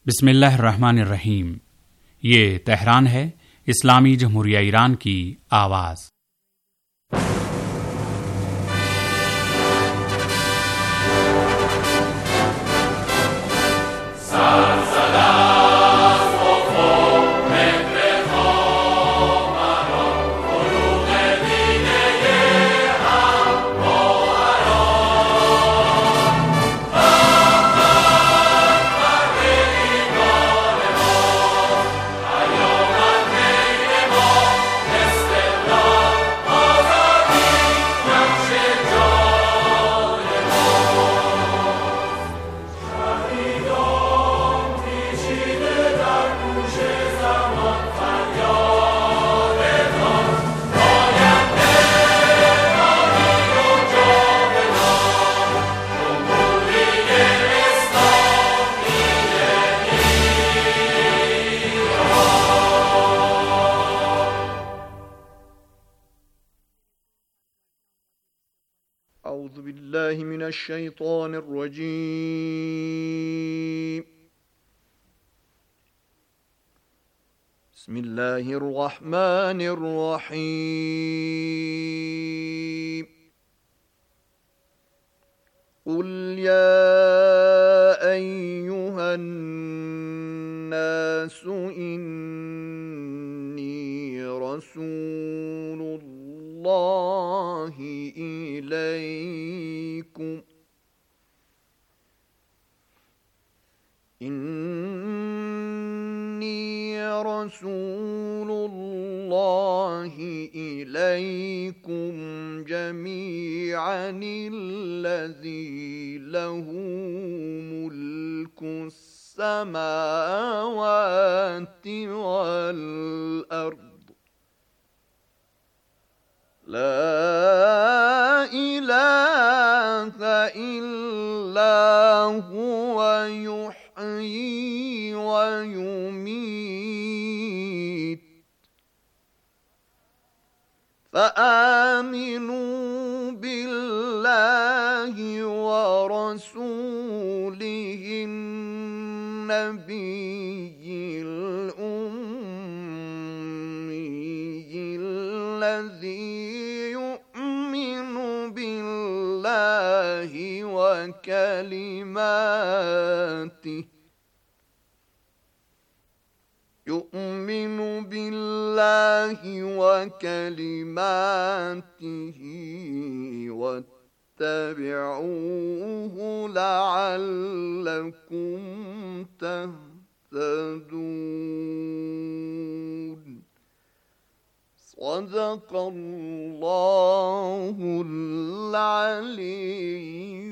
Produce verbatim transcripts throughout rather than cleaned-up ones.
بسم اللہ الرحمن الرحیم۔ یہ تہران ہے، اسلامی جمہوریہ ایران کی آواز۔ اعوذ باللہ من الشیطان الرجیم، بسم اللہ الرحمن الرحیم۔ قل یا ایہا الناس انی رسول اللہ إليكم إني رسول الله إليكم جميعا الذي له ملك السماوات والأرض لا إله إلا هو يحيي ويميت فآمنوا بالله ورسوله النبي الأمي الذي وكلماته يؤمن بالله وكلماته واتبعوه لعلكم تهتدون۔ صدق اللہ العلی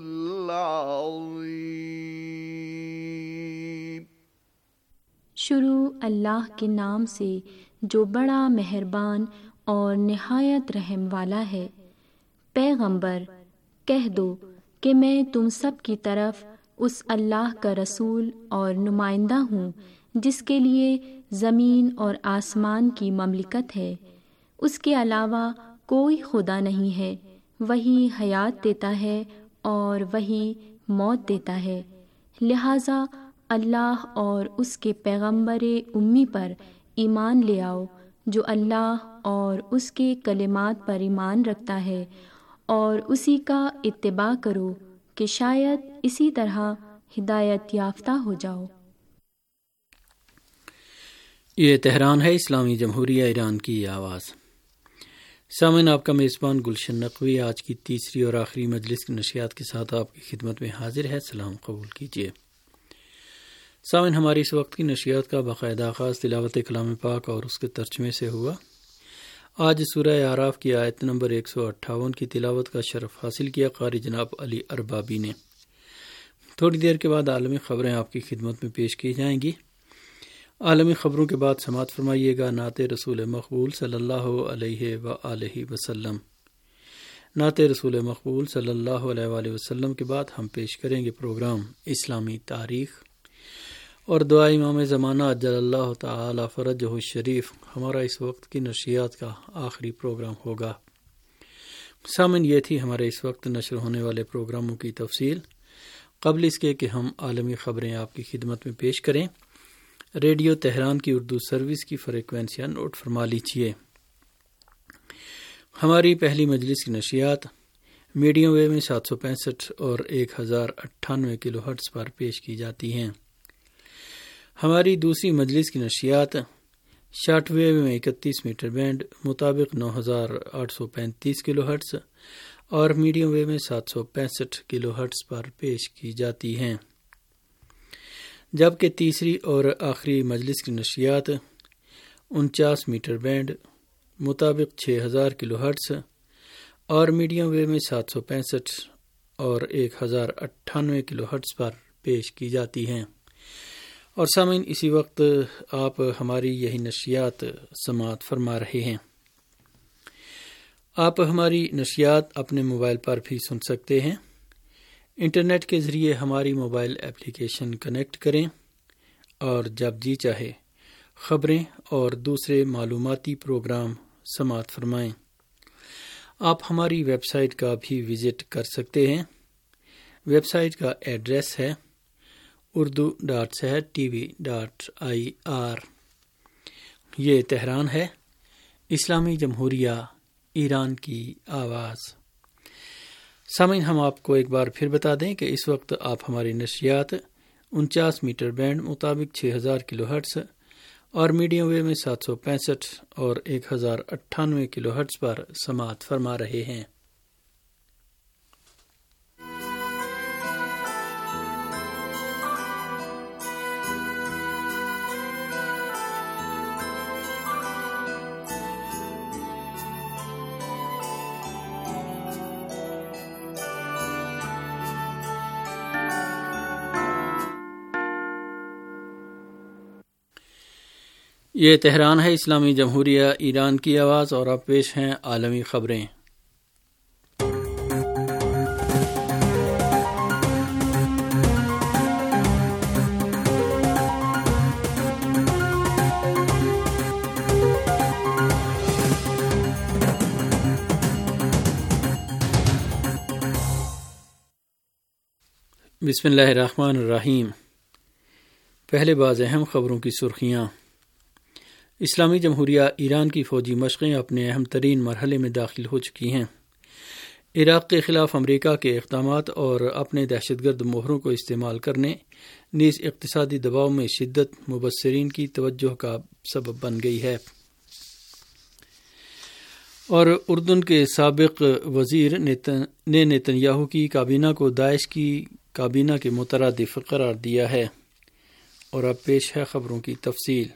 العظیم۔ شروع اللہ کے نام سے جو بڑا مہربان اور نہایت رحم والا ہے۔ پیغمبر کہہ دو کہ میں تم سب کی طرف اس اللہ کا رسول اور نمائندہ ہوں جس کے لیے زمین اور آسمان کی مملکت ہے، اس کے علاوہ کوئی خدا نہیں ہے، وہی حیات دیتا ہے اور وہی موت دیتا ہے، لہٰذا اللہ اور اس کے پیغمبر امی پر ایمان لے آؤ جو اللہ اور اس کے کلمات پر ایمان رکھتا ہے، اور اسی کا اتباع کرو کہ شاید اسی طرح ہدایت یافتہ ہو جاؤ۔ یہ تہران ہے، اسلامی جمہوریہ ایران کی آواز۔ سامعین، آپ کا میزبان گلشن نقوی آج کی تیسری اور آخری مجلس کی نشریات کے ساتھ آپ کی خدمت میں حاضر ہے۔ سلام قبول کیجیے۔ سامعین، ہماری اس وقت کی نشریات کا باقاعدہ آغاز تلاوت کلام پاک اور اس کے ترجمے سے ہوا۔ آج سورہ اعراف کی آیت نمبر ایک سو اٹھاون کی تلاوت کا شرف حاصل کیا قاری جناب علی اربابی نے۔ تھوڑی دیر کے بعد عالمی خبریں آپ کی خدمت میں پیش کی جائیں گی۔ عالمی خبروں کے بعد سماعت فرمائیے گا نعت رسول مقبول صلی اللہ علیہ وآلہ وسلم۔ نعت رسول مقبول صلی اللہ علیہ وآلہ وسلم کے بعد ہم پیش کریں گے پروگرام اسلامی تاریخ، اور دعا امام زمانہ عجل اللہ تعالی فرجہ الشریف ہمارا اس وقت کی نشریات کا آخری پروگرام ہوگا۔ سامن، یہ تھی ہمارے اس وقت نشر ہونے والے پروگراموں کی تفصیل۔ قبل اس کے کہ ہم عالمی خبریں آپ کی خدمت میں پیش کریں، ریڈیو تہران کی اردو سروس کی فریکوینسیاں نوٹ فرما لیجیے۔ ہماری پہلی مجلس کی نشریات میڈیم ویو میں سات سو پینسٹھ اور ایک ہزار اٹھانوے کلو ہرٹز پر پیش کی جاتی ہیں۔ ہماری دوسری مجلس کی نشریات شارٹ ویو میں اکتیس میٹر بینڈ مطابق نو ہزار آٹھ سو پینتیس کلو ہرٹز اور میڈیم ویو میں سات سو پینسٹھ کلو ہرٹز پر پیش کی جاتی ہیں، جبکہ تیسری اور آخری مجلس کی نشریات انچاس میٹر بینڈ مطابق چھ ہزار کلو ہرٹز اور میڈیم ویو میں سات سو پینسٹھ اور ایک ہزار اٹھانوے کلو ہرٹز پر پیش کی جاتی ہیں۔ اور سامعین، اسی وقت آپ ہماری یہی نشریات سماعت فرما رہے ہیں۔ آپ ہماری نشریات اپنے موبائل پر بھی سن سکتے ہیں۔ انٹرنیٹ کے ذریعے ہماری موبائل ایپلیکیشن کنیکٹ کریں اور جب جی چاہے خبریں اور دوسرے معلوماتی پروگرام سماعت فرمائیں۔ آپ ہماری ویب سائٹ کا بھی وزٹ کر سکتے ہیں۔ ویب سائٹ کا ایڈریس ہے Urdu dot Sahar TV dot I R. یہ تہران ہے، اسلامی جمہوریہ ایران کی آواز۔ سامعین، ہم آپ کو ایک بار پھر بتا دیں کہ اس وقت آپ ہماری نشریات انچاس میٹر بینڈ مطابق چھ ہزار کلو ہرٹز اور میڈیم ویو میں سات سو پینسٹھ اور ایک ہزار اٹھانوے کلو ہرٹز پر سماعت فرما رہے ہیں۔ یہ تہران ہے، اسلامی جمہوریہ ایران کی آواز، اور اب پیش ہیں عالمی خبریں۔ بسم اللہ الرحمن الرحیم۔ پہلے بعض اہم خبروں کی سرخیاں۔ اسلامی جمہوریہ ایران کی فوجی مشقیں اپنے اہم ترین مرحلے میں داخل ہو چکی ہیں۔ عراق کے خلاف امریکہ کے اقدامات اور اپنے دہشت گرد مہروں کو استعمال کرنے نیز اقتصادی دباؤ میں شدت مبصرین کی توجہ کا سبب بن گئی ہے، اور اردن کے سابق وزیر نے نیتن یاہو کی کابینہ کو داعش کی کابینہ کے مترادف قرار دیا ہے۔ اور اب پیش ہے خبروں کی تفصیل۔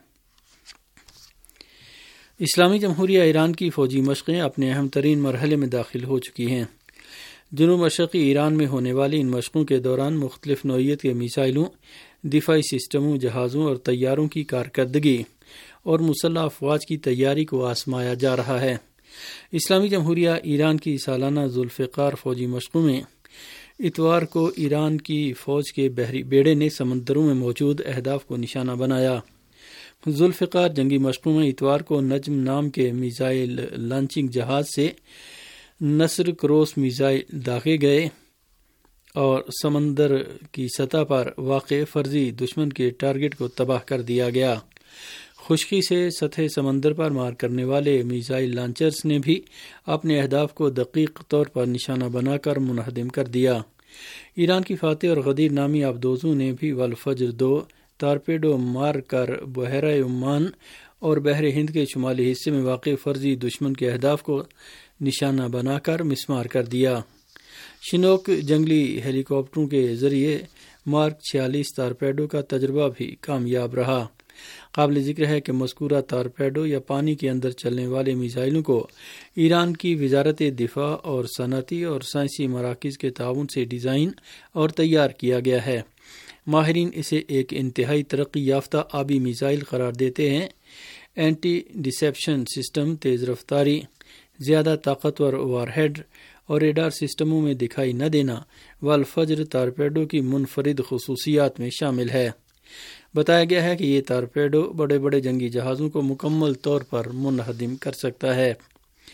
اسلامی جمہوریہ ایران کی فوجی مشقیں اپنے اہم ترین مرحلے میں داخل ہو چکی ہیں۔ جنوب مشرقی ایران میں ہونے والی ان مشقوں کے دوران مختلف نوعیت کے میزائلوں، دفاعی سسٹموں، جہازوں اور طیاروں کی کارکردگی اور مسلح افواج کی تیاری کو آزمایا جا رہا ہے۔ اسلامی جمہوریہ ایران کی سالانہ ذوالفقار فوجی مشقوں میں اتوار کو ایران کی فوج کے بحری بیڑے نے سمندروں میں موجود اہداف کو نشانہ بنایا۔ ذوالفقار جنگی مشقوں میں اتوار کو نجم نام کے میزائل لانچنگ جہاز سے نصر کروس میزائل داغے گئے اور سمندر کی سطح پر واقع فرضی دشمن کے ٹارگٹ کو تباہ کر دیا گیا۔ خشکی سے سطح سمندر پر مار کرنے والے میزائل لانچرز نے بھی اپنے اہداف کو دقیق طور پر نشانہ بنا کر منہدم کر دیا۔ ایران کی فاتح اور غدیر نامی آبدوزوں نے بھی والفجر دو ٹارپیڈو مار کر بحیرہ عمان اور بحر ہند کے شمالی حصے میں واقع فرضی دشمن کے اہداف کو نشانہ بنا کر مسمار کر دیا۔ شنوک جنگلی ہیلی کاپٹروں کے ذریعے مارک چھیالیس ٹارپیڈو کا تجربہ بھی کامیاب رہا۔ قابل ذکر ہے کہ مذکورہ ٹارپیڈو یا پانی کے اندر چلنے والے میزائلوں کو ایران کی وزارت دفاع اور صنعتی اور سائنسی مراکز کے تعاون سے ڈیزائن اور تیار کیا گیا ہے۔ ماہرین اسے ایک انتہائی ترقی یافتہ آبی میزائل قرار دیتے ہیں۔ اینٹی ڈسیپشن سسٹم، تیز رفتاری، زیادہ طاقتور وار ہیڈ اور ریڈار سسٹموں میں دکھائی نہ دینا والفجر ٹارپیڈو کی منفرد خصوصیات میں شامل ہے۔ بتایا گیا ہے کہ یہ ٹارپیڈو بڑے بڑے جنگی جہازوں کو مکمل طور پر منہدم کر سکتا ہے۔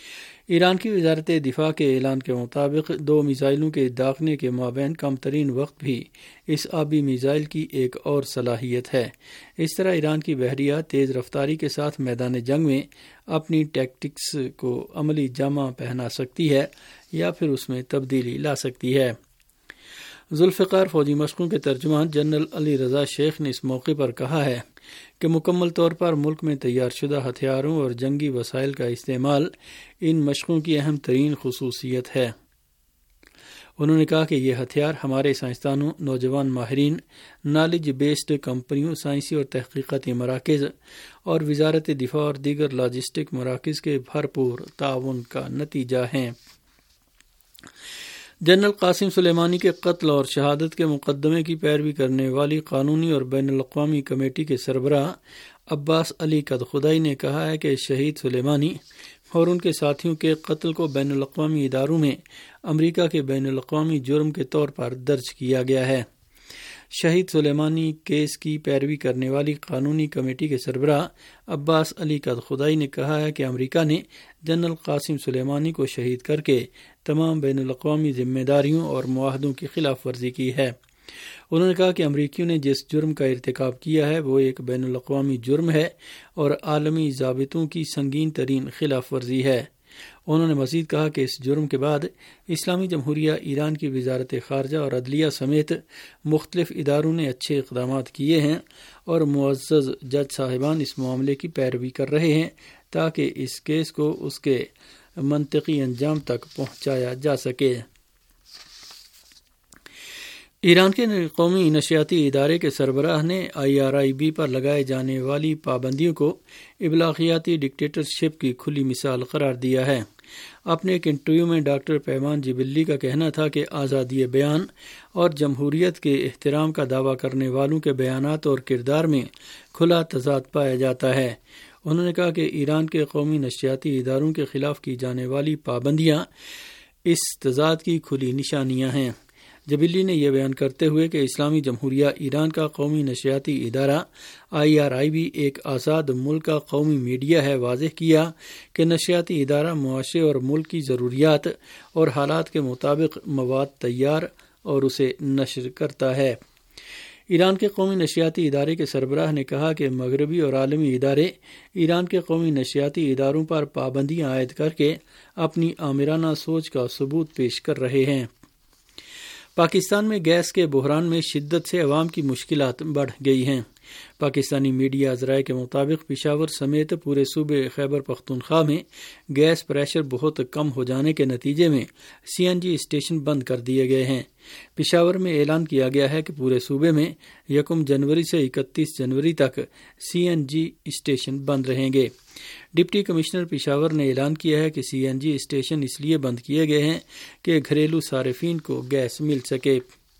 ایران کی وزارت دفاع کے اعلان کے مطابق دو میزائلوں کے داغنے کے مابین کم ترین وقت بھی اس آبی میزائل کی ایک اور صلاحیت ہے۔ اس طرح ایران کی بحریہ تیز رفتاری کے ساتھ میدان جنگ میں اپنی ٹیکٹکس کو عملی جامہ پہنا سکتی ہے یا پھر اس میں تبدیلی لا سکتی ہے۔ ذوالفقار فوجی مشقوں کے ترجمان جنرل علی رضا شیخ نے اس موقع پر کہا ہے کہ مکمل طور پر ملک میں تیار شدہ ہتھیاروں اور جنگی وسائل کا استعمال ان مشقوں کی اہم ترین خصوصیت ہے۔ انہوں نے کہا کہ یہ ہتھیار ہمارے سائنسدانوں، نوجوان ماہرین، نالج بیسڈ کمپنیوں، سائنسی اور تحقیقاتی مراکز اور وزارت دفاع اور دیگر لاجسٹک مراکز کے بھرپور تعاون کا نتیجہ ہیں۔ جنرل قاسم سلیمانی کے قتل اور شہادت کے مقدمے کی پیروی کرنے والی قانونی اور بین الاقوامی کمیٹی کے سربراہ عباس علی کدخدائی نے کہا ہے کہ شہید سلیمانی اور ان کے ساتھیوں کے قتل کو بین الاقوامی اداروں میں امریکہ کے بین الاقوامی جرم کے طور پر درج کیا گیا ہے۔ شہید سلیمانی کیس کی پیروی کرنے والی قانونی کمیٹی کے سربراہ عباس علی کدخدائی نے کہا ہے کہ امریکہ نے جنرل قاسم سلیمانی کو شہید کر کے تمام بین الاقوامی ذمہ داریوں اور معاہدوں کی خلاف ورزی کی ہے۔ انہوں نے کہا کہ امریکیوں نے جس جرم کا ارتکاب کیا ہے وہ ایک بین الاقوامی جرم ہے اور عالمی ضابطوں کی سنگین ترین خلاف ورزی ہے۔ انہوں نے مزید کہا کہ اس جرم کے بعد اسلامی جمہوریہ ایران کی وزارت خارجہ اور عدلیہ سمیت مختلف اداروں نے اچھے اقدامات کیے ہیں اور معزز جج صاحبان اس معاملے کی پیروی کر رہے ہیں تاکہ اس کیس کو اس کے منطقی انجام تک پہنچایا جا سکے۔ ایران کے قومی نشریاتی ادارے کے سربراہ نے آئی آر آئی بی پر لگائے جانے والی پابندیوں کو ابلاغیاتی ڈکٹیٹرشپ کی کھلی مثال قرار دیا ہے۔ اپنے ایک انٹرویو میں ڈاکٹر پیمان جبلی کا کہنا تھا کہ آزادی بیان اور جمہوریت کے احترام کا دعویٰ کرنے والوں کے بیانات اور کردار میں کھلا تضاد پایا جاتا ہے۔ انہوں نے کہا کہ ایران کے قومی نشریاتی اداروں کے خلاف کی جانے والی پابندیاں اس تضاد کی کھلی نشانیاں ہیں۔ جبلی نے یہ بیان کرتے ہوئے کہ اسلامی جمہوریہ ایران کا قومی نشریاتی ادارہ آئی آر آئی بھی ایک آزاد ملک کا قومی میڈیا ہے، واضح کیا کہ نشریاتی ادارہ معاشرے اور ملک کی ضروریات اور حالات کے مطابق مواد تیار اور اسے نشر کرتا ہے۔ ایران کے قومی نشریاتی ادارے کے سربراہ نے کہا کہ مغربی اور عالمی ادارے ایران کے قومی نشریاتی اداروں پر پابندیاں عائد کر کے اپنی آمرانہ سوچ کا ثبوت پیش کر رہے ہیں۔ پاکستان میں گیس کے بحران میں شدت سے عوام کی مشکلات بڑھ گئی ہیں۔ پاکستانی میڈیا ذرائع کے مطابق پشاور سمیت پورے صوبے خیبر پختونخوا میں گیس پریشر بہت کم ہو جانے کے نتیجے میں سی این جی اسٹیشن بند کر دیے گئے ہیں۔ پشاور میں اعلان کیا گیا ہے کہ پورے صوبے میں یکم جنوری سے اکتیس جنوری تک سی این جی اسٹیشن بند رہیں گے۔ ڈپٹی کمشنر پشاور نے اعلان کیا ہے کہ سی این جی اسٹیشن اس لیے بند کیے گئے ہیں کہ گھریلو صارفین کو گیس مل سکے۔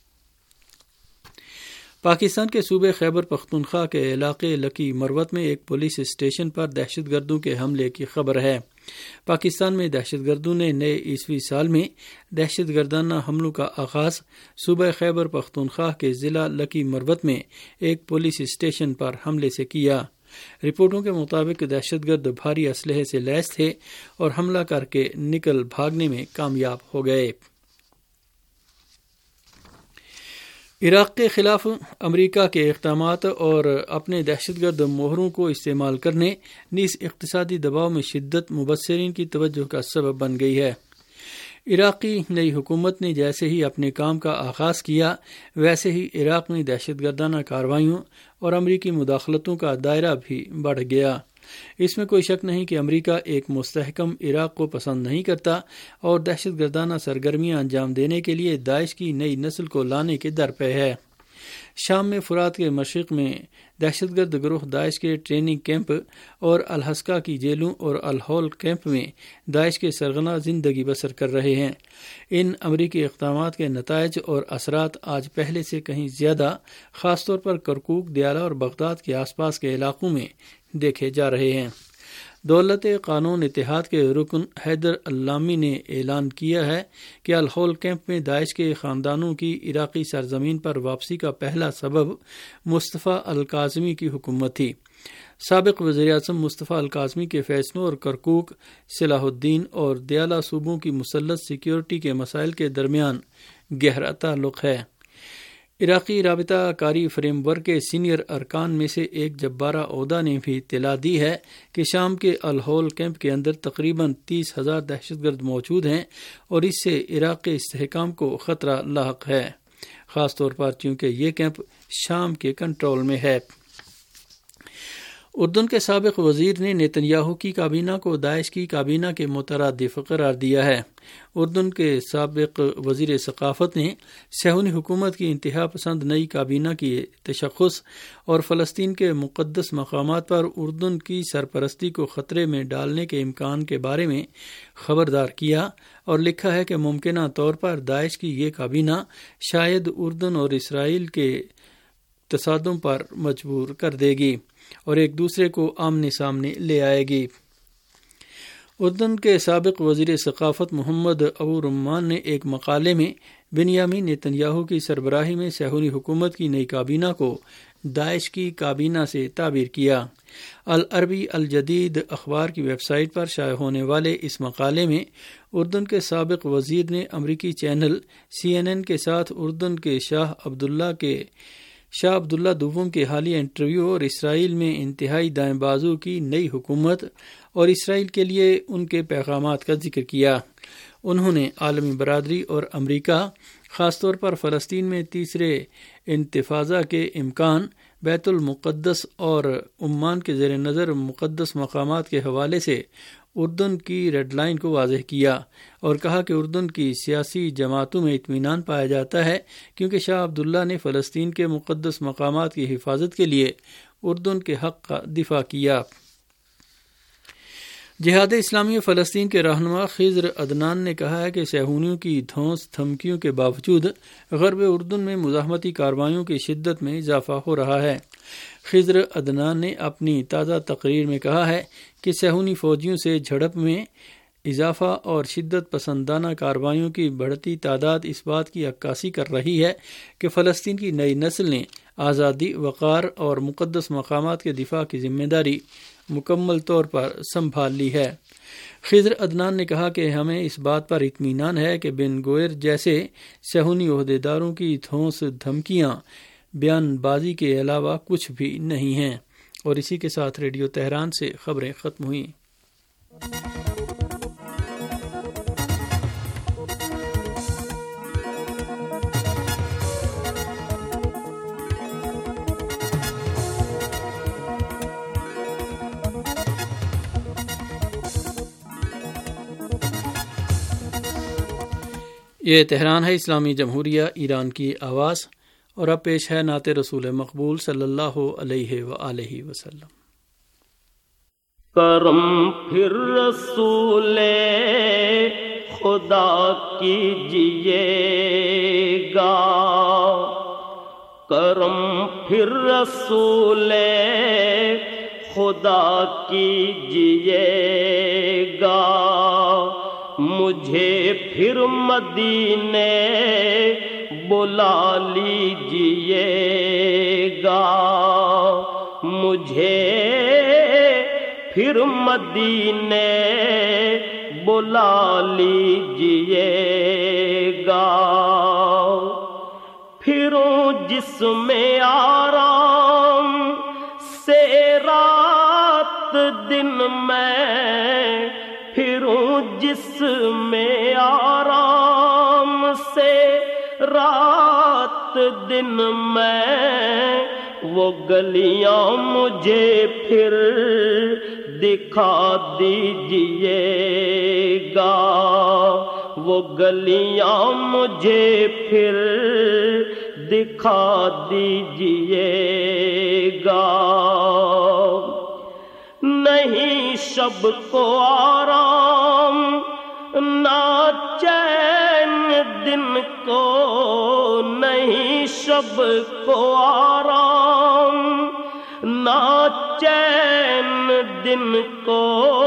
پاکستان کے صوبے خیبر پختونخوا کے علاقے لکی مروت میں ایک پولیس اسٹیشن پر دہشت گردوں کے حملے کی خبر ہے۔ پاکستان میں دہشت گردوں نے نئے عیسوی سال میں دہشت گردانہ حملوں کا آغاز صوبہ خیبر پختونخوا کے ضلع لکی مروت میں ایک پولیس اسٹیشن پر حملے سے کیا۔ رپورٹوں کے مطابق دہشت گرد بھاری اسلحے سے لیس تھے اور حملہ کر کے نکل بھاگنے میں کامیاب ہو گئے۔ عراق کے خلاف امریکہ کے اقدامات اور اپنے دہشت گرد مہروں کو استعمال کرنے نیز اقتصادی دباؤ میں شدت مبصرین کی توجہ کا سبب بن گئی ہے۔ عراقی نئی حکومت نے جیسے ہی اپنے کام کا آغاز کیا ویسے ہی عراق میں دہشت گردانہ کارروائیوں اور امریکی مداخلتوں کا دائرہ بھی بڑھ گیا۔ اس میں کوئی شک نہیں کہ امریکہ ایک مستحکم عراق کو پسند نہیں کرتا اور دہشت گردانہ سرگرمیاں انجام دینے کے لیے داعش کی نئی نسل کو لانے کے در پہ ہے۔ شام میں فرات کے مشرق میں دہشت گرد گروہ داعش کے ٹریننگ کیمپ اور الحسکہ کی جیلوں اور الہول کیمپ میں داعش کے سرغنہ زندگی بسر کر رہے ہیں۔ ان امریکی اقدامات کے نتائج اور اثرات آج پہلے سے کہیں زیادہ خاص طور پر کرکوک، دیالہ اور بغداد کے آس پاس کے علاقوں میں دیکھے جا رہے ہیں۔ دولت قانون اتحاد کے رکن حیدر اللامی نے اعلان کیا ہے کہ الہول کیمپ میں داعش کے خاندانوں کی عراقی سرزمین پر واپسی کا پہلا سبب مصطفیٰ الکاظمی کی حکومت تھی۔ سابق وزیر اعظم مصطفیٰ الکاظمی کے فیصلوں اور کرکوک، صلاح الدین اور دیالہ صوبوں کی مسلط سیکیورٹی کے مسائل کے درمیان گہرا تعلق ہے۔ عراقی رابطہ کاری فریم ورک کے سینئر ارکان میں سے ایک جبارہ عہدہ نے بھی اطلاع دی ہے کہ شام کے الہول کیمپ کے اندر تقریباً تیس ہزار دہشت گرد موجود ہیں اور اس سے عراق کے استحکام کو خطرہ لاحق ہے، خاص طور پر چونکہ یہ کیمپ شام کے کنٹرول میں ہے۔ اردن کے سابق وزیر نے نیتن یاہو کی کابینہ کو داعش کی کابینہ کے مترادف قرار دیا ہے۔ اردن کے سابق وزیر ثقافت نے صہیونی حکومت کی انتہا پسند نئی کابینہ کی تشخص اور فلسطین کے مقدس مقامات پر اردن کی سرپرستی کو خطرے میں ڈالنے کے امکان کے بارے میں خبردار کیا اور لکھا ہے کہ ممکنہ طور پر داعش کی یہ کابینہ شاید اردن اور اسرائیل کے تصادم پر مجبور کر دے گی اور ایک دوسرے کو آمنے سامنے لے آئے گی۔ اردن کے سابق وزیر ثقافت محمد ابو رمان نے ایک مقالے میں بنیامین نیتن یاہو کی سربراہی میں صہیونی حکومت کی نئی کابینہ کو داعش کی کابینہ سے تعبیر کیا۔ العربی الجدید اخبار کی ویب سائٹ پر شائع ہونے والے اس مقالے میں اردن کے سابق وزیر نے امریکی چینل سی این این کے ساتھ اردن کے شاہ عبداللہ کے شاہ عبداللہ دوم کے حالیہ انٹرویو اور اسرائیل میں انتہائی دائیں بازو کی نئی حکومت اور اسرائیل کے لیے ان کے پیغامات کا ذکر کیا۔ انہوں نے عالمی برادری اور امریکہ، خاص طور پر فلسطین میں تیسرے انتفاضہ کے امکان، بیت المقدس اور عمان کے زیر نظر مقدس مقامات کے حوالے سے اردن کی ریڈ لائن کو واضح کیا اور کہا کہ اردن کی سیاسی جماعتوں میں اطمینان پایا جاتا ہے کیونکہ شاہ عبداللہ نے فلسطین کے مقدس مقامات کی حفاظت کے لیے اردن کے حق کا دفاع کیا۔ جہاد اسلامی فلسطین کے رہنما خضر عدنان نے کہا ہے کہ صہیونیوں کی دھونس دھمکیوں کے باوجود غرب اردن میں مزاحمتی کارروائیوں کی شدت میں اضافہ ہو رہا ہے۔ خضر عدنان نے اپنی تازہ تقریر میں کہا ہے کہ صہیونی فوجیوں سے جھڑپ میں اضافہ اور شدت پسندانہ کارروائیوں کی بڑھتی تعداد اس بات کی عکاسی کر رہی ہے کہ فلسطین کی نئی نسل نے آزادی، وقار اور مقدس مقامات کے دفاع کی ذمہ داری مکمل طور پر سنبھال لی ہے۔ خضر عدنان نے کہا کہ ہمیں اس بات پر اطمینان ہے کہ بن گوئر جیسے صہیونی عہدیداروں کی دھونس دھمکیاں بیان بازی کے علاوہ کچھ بھی نہیں ہیں۔ اور اسی کے ساتھ ریڈیو تہران سے خبریں ختم ہوئیں۔ یہ تہران ہے، اسلامی جمہوریہ ایران کی آواز، اور اب پیش ہے نعت رسول مقبول صلی اللہ علیہ وآلہ وسلم۔ کرم پھر رسول خدا کیجیے گا، کرم پھر رسول خدا کیجیے گا، مجھے پھر مدینے بلا لیجیے گا، مجھے پھر مدینے بلا لیجیے گا، پھروں جس میں آرام سے رات دن میں، پھروں جس میں آرام سے رات دن میں، وہ گلیاں مجھے پھر دکھا دیجیے گا، وہ گلیاں مجھے پھر دکھا دیجیے گا، نہیں شب کو آرام نہ چین دن کو، نہیں شب کو آرام نہ چین دن کو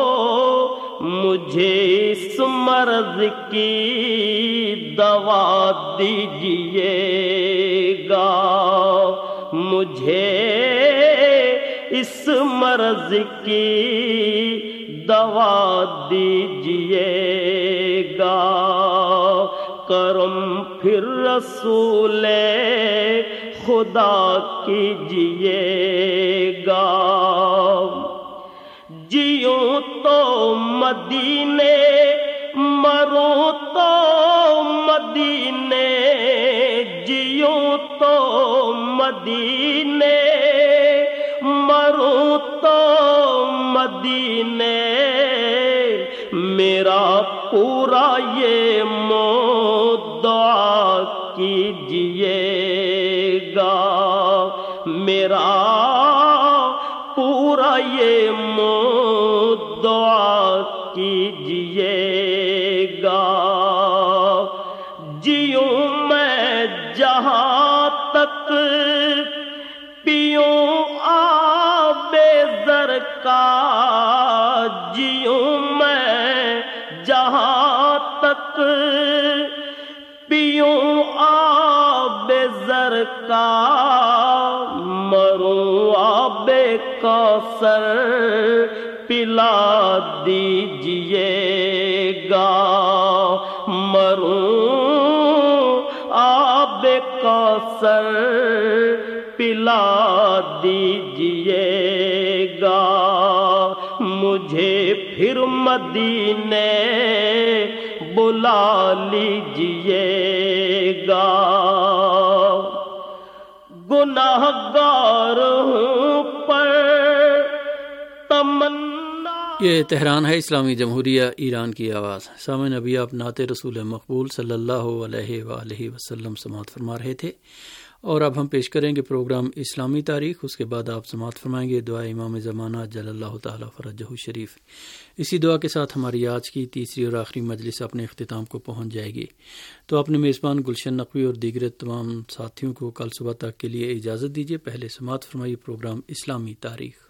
مجھے اس مرض کی دوا دیجیے گا، مجھے اس مرض کی دوا دیجیے گا، کرم پھر رسول خدا کیجیے گا، جیوں تو مدینے مروں تو مدینے، جیوں تو مدینے مروں تو مدینے، میرا پورا یہ دعا کیجیے گا، میرا پورا یہ دعا کیجیے گا، جیوں میں جہاں تک پیوں آب زر کا، جیوں میں جہاں تک پیوں آب زر کا، مروں آب کوثر پلا دیجیے گا، مروں آب کوثر پلا دیجیے گا، مجھے پھر مدینے بلا لیجیے گا، گناہگار ہوں پر تمنا۔ یہ تہران ہے، اسلامی جمہوریہ ایران کی آواز۔ سامعین، ابھی آپ نعت رسول مقبول صلی اللہ علیہ وآلہ وسلم سماعت فرما رہے تھے، اور اب ہم پیش کریں گے پروگرام اسلامی تاریخ۔ اس کے بعد آپ سماعت فرمائیں گے دعا امام زمانہ جل اللہ تعالیٰ فرجہ شریف۔ اسی دعا کے ساتھ ہماری آج کی تیسری اور آخری مجلس اپنے اختتام کو پہنچ جائے گی۔ تو اپنے میزبان گلشن نقوی اور دیگر تمام ساتھیوں کو کل صبح تک کے لیے اجازت دیجیے۔ پہلے سماعت فرمائیے پروگرام اسلامی تاریخ۔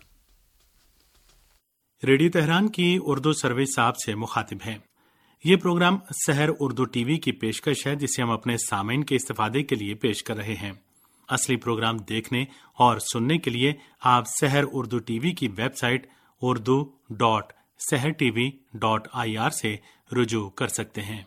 ریڈیو تہران کی اردو سروس آپ سے مخاطب ہیں۔ یہ program Sahar Urdu TV کی پیشکش ہے، جسے ہم اپنے سامعین کے استفادے کے لیے پیش کر رہے ہیں۔ اصلی پروگرام دیکھنے اور سننے کے لیے آپ سحر اردو ٹی وی کی web site Urdu dot Sahar TV dot I R سے رجوع کر سکتے ہیں۔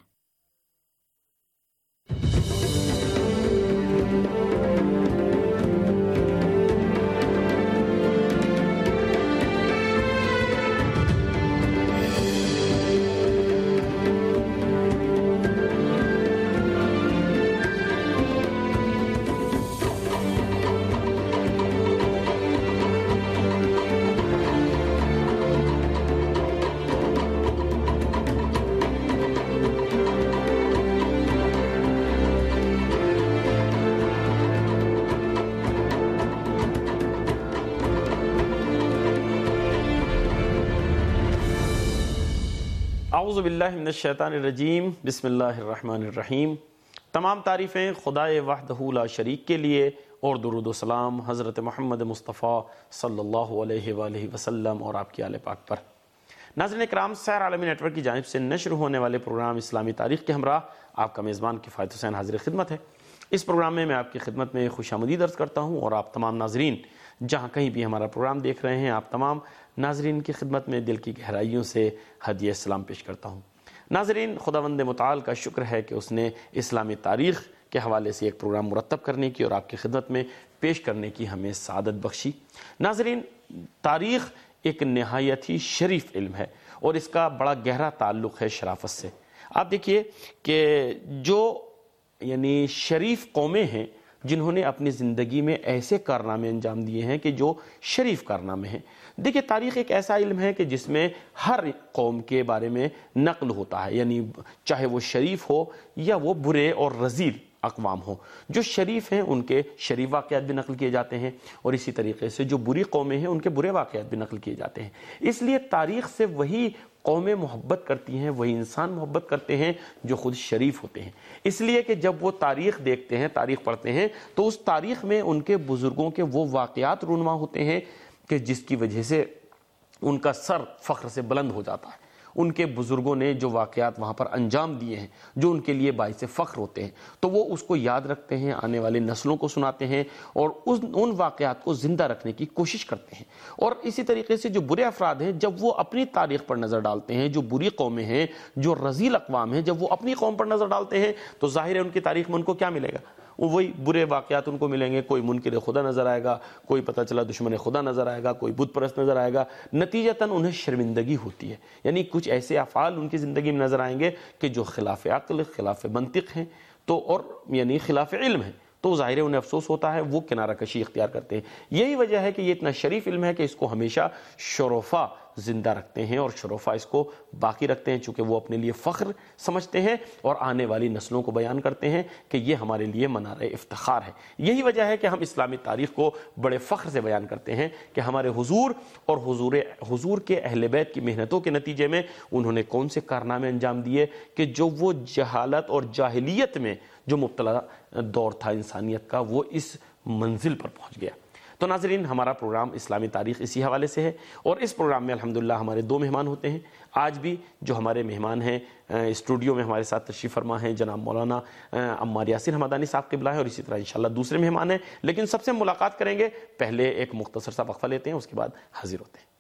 اعوذ باللہ من الشیطان الرجیم، بسم اللہ الرحمن الرحیم۔ تمام تعریفیں خدائے وحدہ لا شریک کے لیے، اور درود و سلام حضرت محمد مصطفیٰ صلی اللہ علیہ وآلہ وسلم اور آپ کی آل پاک پر۔ ناظرین اکرام، سحر عالمی نیٹ ورک کی جانب سے نشر ہونے والے پروگرام اسلامی تاریخ کے ہمراہ آپ کا میزبان کفایت حسین حاضر خدمت ہے۔ اس پروگرام میں میں آپ کی خدمت میں خوش آمدید عرض کرتا ہوں، اور آپ تمام ناظرین جہاں کہیں بھی ہمارا پروگرام دیکھ رہے ہیں، آپ تمام ناظرین کی خدمت میں دل کی گہرائیوں سے ہدیہ سلام پیش کرتا ہوں۔ ناظرین، خداوند متعال کا شکر ہے کہ اس نے اسلامی تاریخ کے حوالے سے ایک پروگرام مرتب کرنے کی اور آپ کی خدمت میں پیش کرنے کی ہمیں سعادت بخشی۔ ناظرین، تاریخ ایک نہایت ہی شریف علم ہے، اور اس کا بڑا گہرا تعلق ہے شرافت سے۔ آپ دیکھیے کہ جو یعنی شریف قومیں ہیں جنہوں نے اپنی زندگی میں ایسے کارنامے انجام دیے ہیں کہ جو شریف کارنامے ہیں۔ دیکھیے، تاریخ ایک ایسا علم ہے کہ جس میں ہر قوم کے بارے میں نقل ہوتا ہے، یعنی چاہے وہ شریف ہو یا وہ برے اور رذیل اقوام ہوں۔ جو شریف ہیں ان کے شریف واقعات بھی نقل کیے جاتے ہیں، اور اسی طریقے سے جو بری قومیں ہیں ان کے برے واقعات بھی نقل کیے جاتے ہیں۔ اس لیے تاریخ سے وہی قومیں محبت کرتی ہیں، وہی انسان محبت کرتے ہیں جو خود شریف ہوتے ہیں۔ اس لیے کہ جب وہ تاریخ دیکھتے ہیں، تاریخ پڑھتے ہیں، تو اس تاریخ میں ان کے بزرگوں کے وہ واقعات رونما ہوتے ہیں کہ جس کی وجہ سے ان کا سر فخر سے بلند ہو جاتا ہے. ان کے بزرگوں نے جو واقعات وہاں پر انجام دیے ہیں جو ان کے لیے باعث فخر ہوتے ہیں تو وہ اس کو یاد رکھتے ہیں, آنے والی نسلوں کو سناتے ہیں اور اس ان واقعات کو زندہ رکھنے کی کوشش کرتے ہیں. اور اسی طریقے سے جو برے افراد ہیں جب وہ اپنی تاریخ پر نظر ڈالتے ہیں, جو بری قومیں ہیں, جو رذیل اقوام ہیں, جب وہ اپنی قوم پر نظر ڈالتے ہیں تو ظاہر ہے ان کی تاریخ میں ان کو کیا ملے گا؟ وہی برے واقعات ان کو ملیں گے. کوئی منکر خدا نظر آئے گا, کوئی پتہ چلا دشمن خدا نظر آئے گا, کوئی بت پرست نظر آئے گا. نتیجتاً انہیں شرمندگی ہوتی ہے, یعنی کچھ ایسے افعال ان کی زندگی میں نظر آئیں گے کہ جو خلاف عقل, خلاف منطق ہیں تو اور یعنی خلاف علم ہیں. تو ظاہر ہے انہیں افسوس ہوتا ہے, وہ کنارہ کشی اختیار کرتے ہیں. یہی وجہ ہے کہ یہ اتنا شریف علم ہے کہ اس کو ہمیشہ شرفا زندہ رکھتے ہیں اور شرفا اس کو باقی رکھتے ہیں, چونکہ وہ اپنے لیے فخر سمجھتے ہیں اور آنے والی نسلوں کو بیان کرتے ہیں کہ یہ ہمارے لیے منارہ افتخار ہے. یہی وجہ ہے کہ ہم اسلامی تاریخ کو بڑے فخر سے بیان کرتے ہیں کہ ہمارے حضور اور حضور حضور کے اہل بیت کی محنتوں کے نتیجے میں انہوں نے کون سے کارنامے انجام دیے کہ جو وہ جہالت اور جاہلیت میں جو مبتلا دور تھا انسانیت کا وہ اس منزل پر پہنچ گیا. تو ناظرین, ہمارا پروگرام اسلامی تاریخ اسی حوالے سے ہے اور اس پروگرام میں الحمدللہ ہمارے دو مہمان ہوتے ہیں. آج بھی جو ہمارے مہمان ہیں اسٹوڈیو میں ہمارے ساتھ تشریف فرما ہیں جناب مولانا عمار یاسر حمدانی صاحب قبلہ ہیں اور اسی طرح انشاءاللہ دوسرے مہمان ہیں. لیکن سب سے ملاقات کریں گے, پہلے ایک مختصر سا وقفہ لیتے ہیں, اس کے بعد حاضر ہوتے ہیں.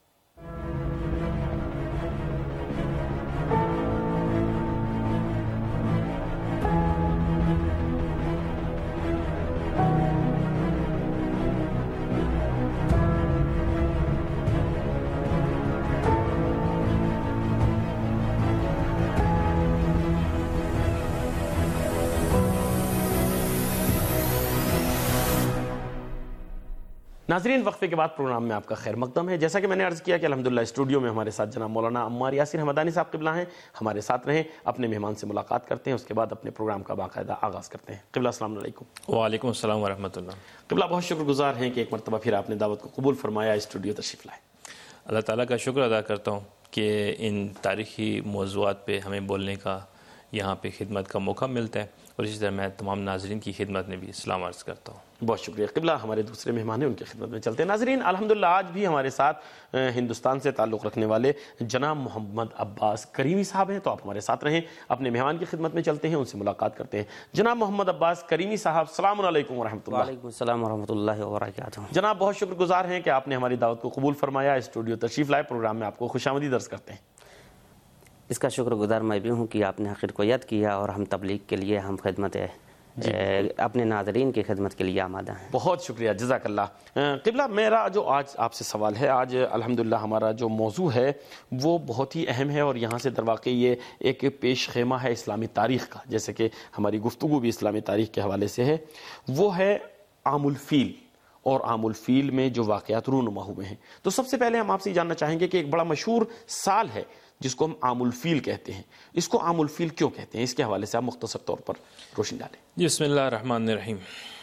ناظرین, وقفے کے بعد پروگرام میں آپ کا خیر مقدم ہے. جیسا کہ میں نے عرض کیا کہ الحمدللہ اسٹوڈیو میں ہمارے ساتھ جناب مولانا عمار یاسر حمدانی صاحب قبلہ ہیں. ہمارے ساتھ رہیں, اپنے مہمان سے ملاقات کرتے ہیں, اس کے بعد اپنے پروگرام کا باقاعدہ آغاز کرتے ہیں. قبلہ السلام علیکم. وعلیکم السلام ورحمۃ اللہ. قبلہ بہت شکر گزار ہیں کہ ایک مرتبہ پھر آپ نے دعوت کو قبول فرمایا, اسٹوڈیو تشریف لائے. اللہ تعالیٰ کا شکر ادا کرتا ہوں کہ ان تاریخی موضوعات پہ ہمیں بولنے کا, یہاں پہ خدمت کا موقع ملتا ہے, اور اسی طرح میں تمام ناظرین کی خدمت میں بھی اسلام عرض کرتا ہوں. بہت شکریہ. قبلہ ہمارے دوسرے مہمان ہیں, ان کی خدمت میں چلتے ہیں. ناظرین, الحمدللہ آج بھی ہمارے ساتھ ہندوستان سے تعلق رکھنے والے جناب محمد عباس کریمی صاحب ہیں, تو آپ ہمارے ساتھ رہیں. اپنے مہمان کی خدمت میں چلتے ہیں, ان سے ملاقات کرتے ہیں. جناب محمد عباس کریمی صاحب, السلام علیکم ورحمۃ اللہ. وعلیکم السلام ورحمۃ اللہ وبرکاتہ. جناب بہت شکر گزار ہیں کہ آپ نے ہماری دعوت کو قبول فرمایا, اسٹوڈیو تشریف لائے. پروگرام میں آپ کو خوش آمدید عرض کرتے ہیں. اس کا شکر گزار میں بھی ہوں کہ آپ نے حقیر کو یاد کیا اور ہم تبلیغ کے لیے ہم خدمت جی. اپنے ناظرین کی خدمت کے لیے آمادہ ہیں. بہت شکریہ, جزاک اللہ. قبلہ, میرا جو آج آپ سے سوال ہے, آج الحمدللہ ہمارا جو موضوع ہے وہ بہت ہی اہم ہے اور یہاں سے در واقع یہ ایک پیش خیمہ ہے اسلامی تاریخ کا, جیسے کہ ہماری گفتگو بھی اسلامی تاریخ کے حوالے سے ہے. وہ ہے عام الفیل, اور عام الفیل میں جو واقعات رونما ہوئے ہیں. تو سب سے پہلے ہم آپ سے جاننا چاہیں گے کہ ایک بڑا مشہور سال ہے جس کو ہم عام الفیل کہتے ہیں, اس کو عام الفیل کیوں کہتے ہیں؟ اس کے حوالے سے آپ مختصر طور پر روشنی ڈالیں. بسم اللہ الرحمن الرحیم.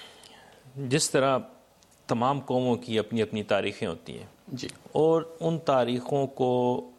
جس طرح تمام قوموں کی اپنی اپنی تاریخیں ہوتی ہیں جی, اور ان تاریخوں کو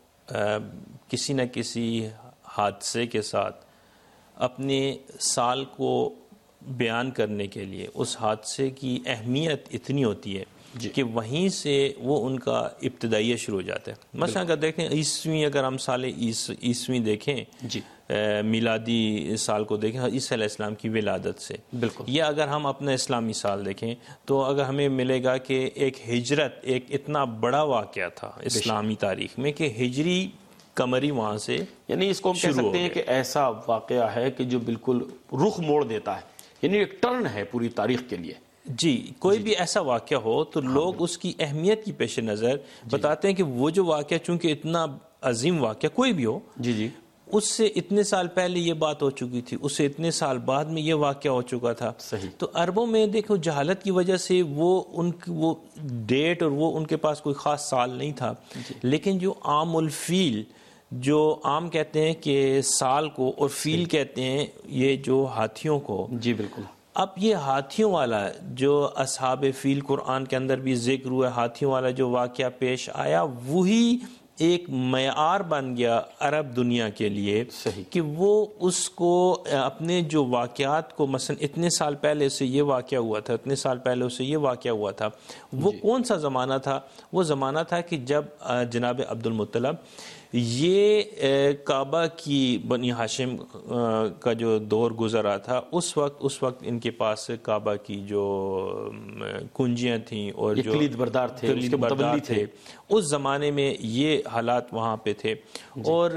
کسی نہ کسی حادثے کے ساتھ اپنے سال کو بیان کرنے کے لیے اس حادثے کی اہمیت اتنی ہوتی ہے جی. کہ وہیں سے وہ ان کا ابتدائیہ شروع ہو جاتا ہے. مثلا اگر دیکھیں عیسوی, اگر ہم سال عیسوی دیکھیں جی, میلادی سال کو دیکھیں عیسیٰ علیہ السلام کی ولادت سے بالکل, یا اگر ہم اپنا اسلامی سال دیکھیں تو اگر ہمیں ملے گا کہ ایک ہجرت ایک اتنا بڑا واقعہ تھا اسلامی تاریخ میں کہ ہجری قمری وہاں سے, یعنی اس کو ہم کہہ سکتے ہیں کہ ایسا واقعہ ہے کہ جو بالکل رخ موڑ دیتا ہے, یعنی ایک ٹرن ہے پوری تاریخ کے لیے. جی, کوئی جی. بھی ایسا واقعہ ہو تو ہاں لوگ اس کی اہمیت کی پیش نظر جی. بتاتے ہیں کہ وہ جو واقعہ چونکہ اتنا عظیم واقعہ کوئی بھی ہو جی جی اس سے اتنے سال پہلے یہ بات ہو چکی تھی, اس سے اتنے سال بعد میں یہ واقعہ ہو چکا تھا. صحیح. تو عربوں میں دیکھو جہالت کی وجہ سے وہ ان وہ ڈیٹ اور وہ ان کے پاس کوئی خاص سال نہیں تھا جی. لیکن جو عام الفیل, جو عام کہتے ہیں کہ سال کو, اور فیل کہتے ہیں یہ جو ہاتھیوں کو جی بالکل. اب یہ ہاتھیوں والا جو اصحاب فیل قرآن کے اندر بھی ذکر ہوا ہے, ہاتھیوں والا جو واقعہ پیش آیا, وہی ایک معیار بن گیا عرب دنیا کے لیے کہ وہ اس کو اپنے جو واقعات کو مثلا اتنے سال پہلے سے یہ واقعہ ہوا تھا، اتنے سال پہلے سے یہ واقعہ ہوا تھا، وہ کون سا زمانہ تھا؟ وہ زمانہ تھا کہ جب جناب عبد المطلب یہ کعبہ کی بنی ہاشم کا جو دور گزرا تھا، اس وقت اس وقت ان کے پاس کعبہ کی جو کنجیاں تھیں اور جو کلید بردار تھے، کلید بردار تھے، اس زمانے میں یہ حالات وہاں پہ تھے. اور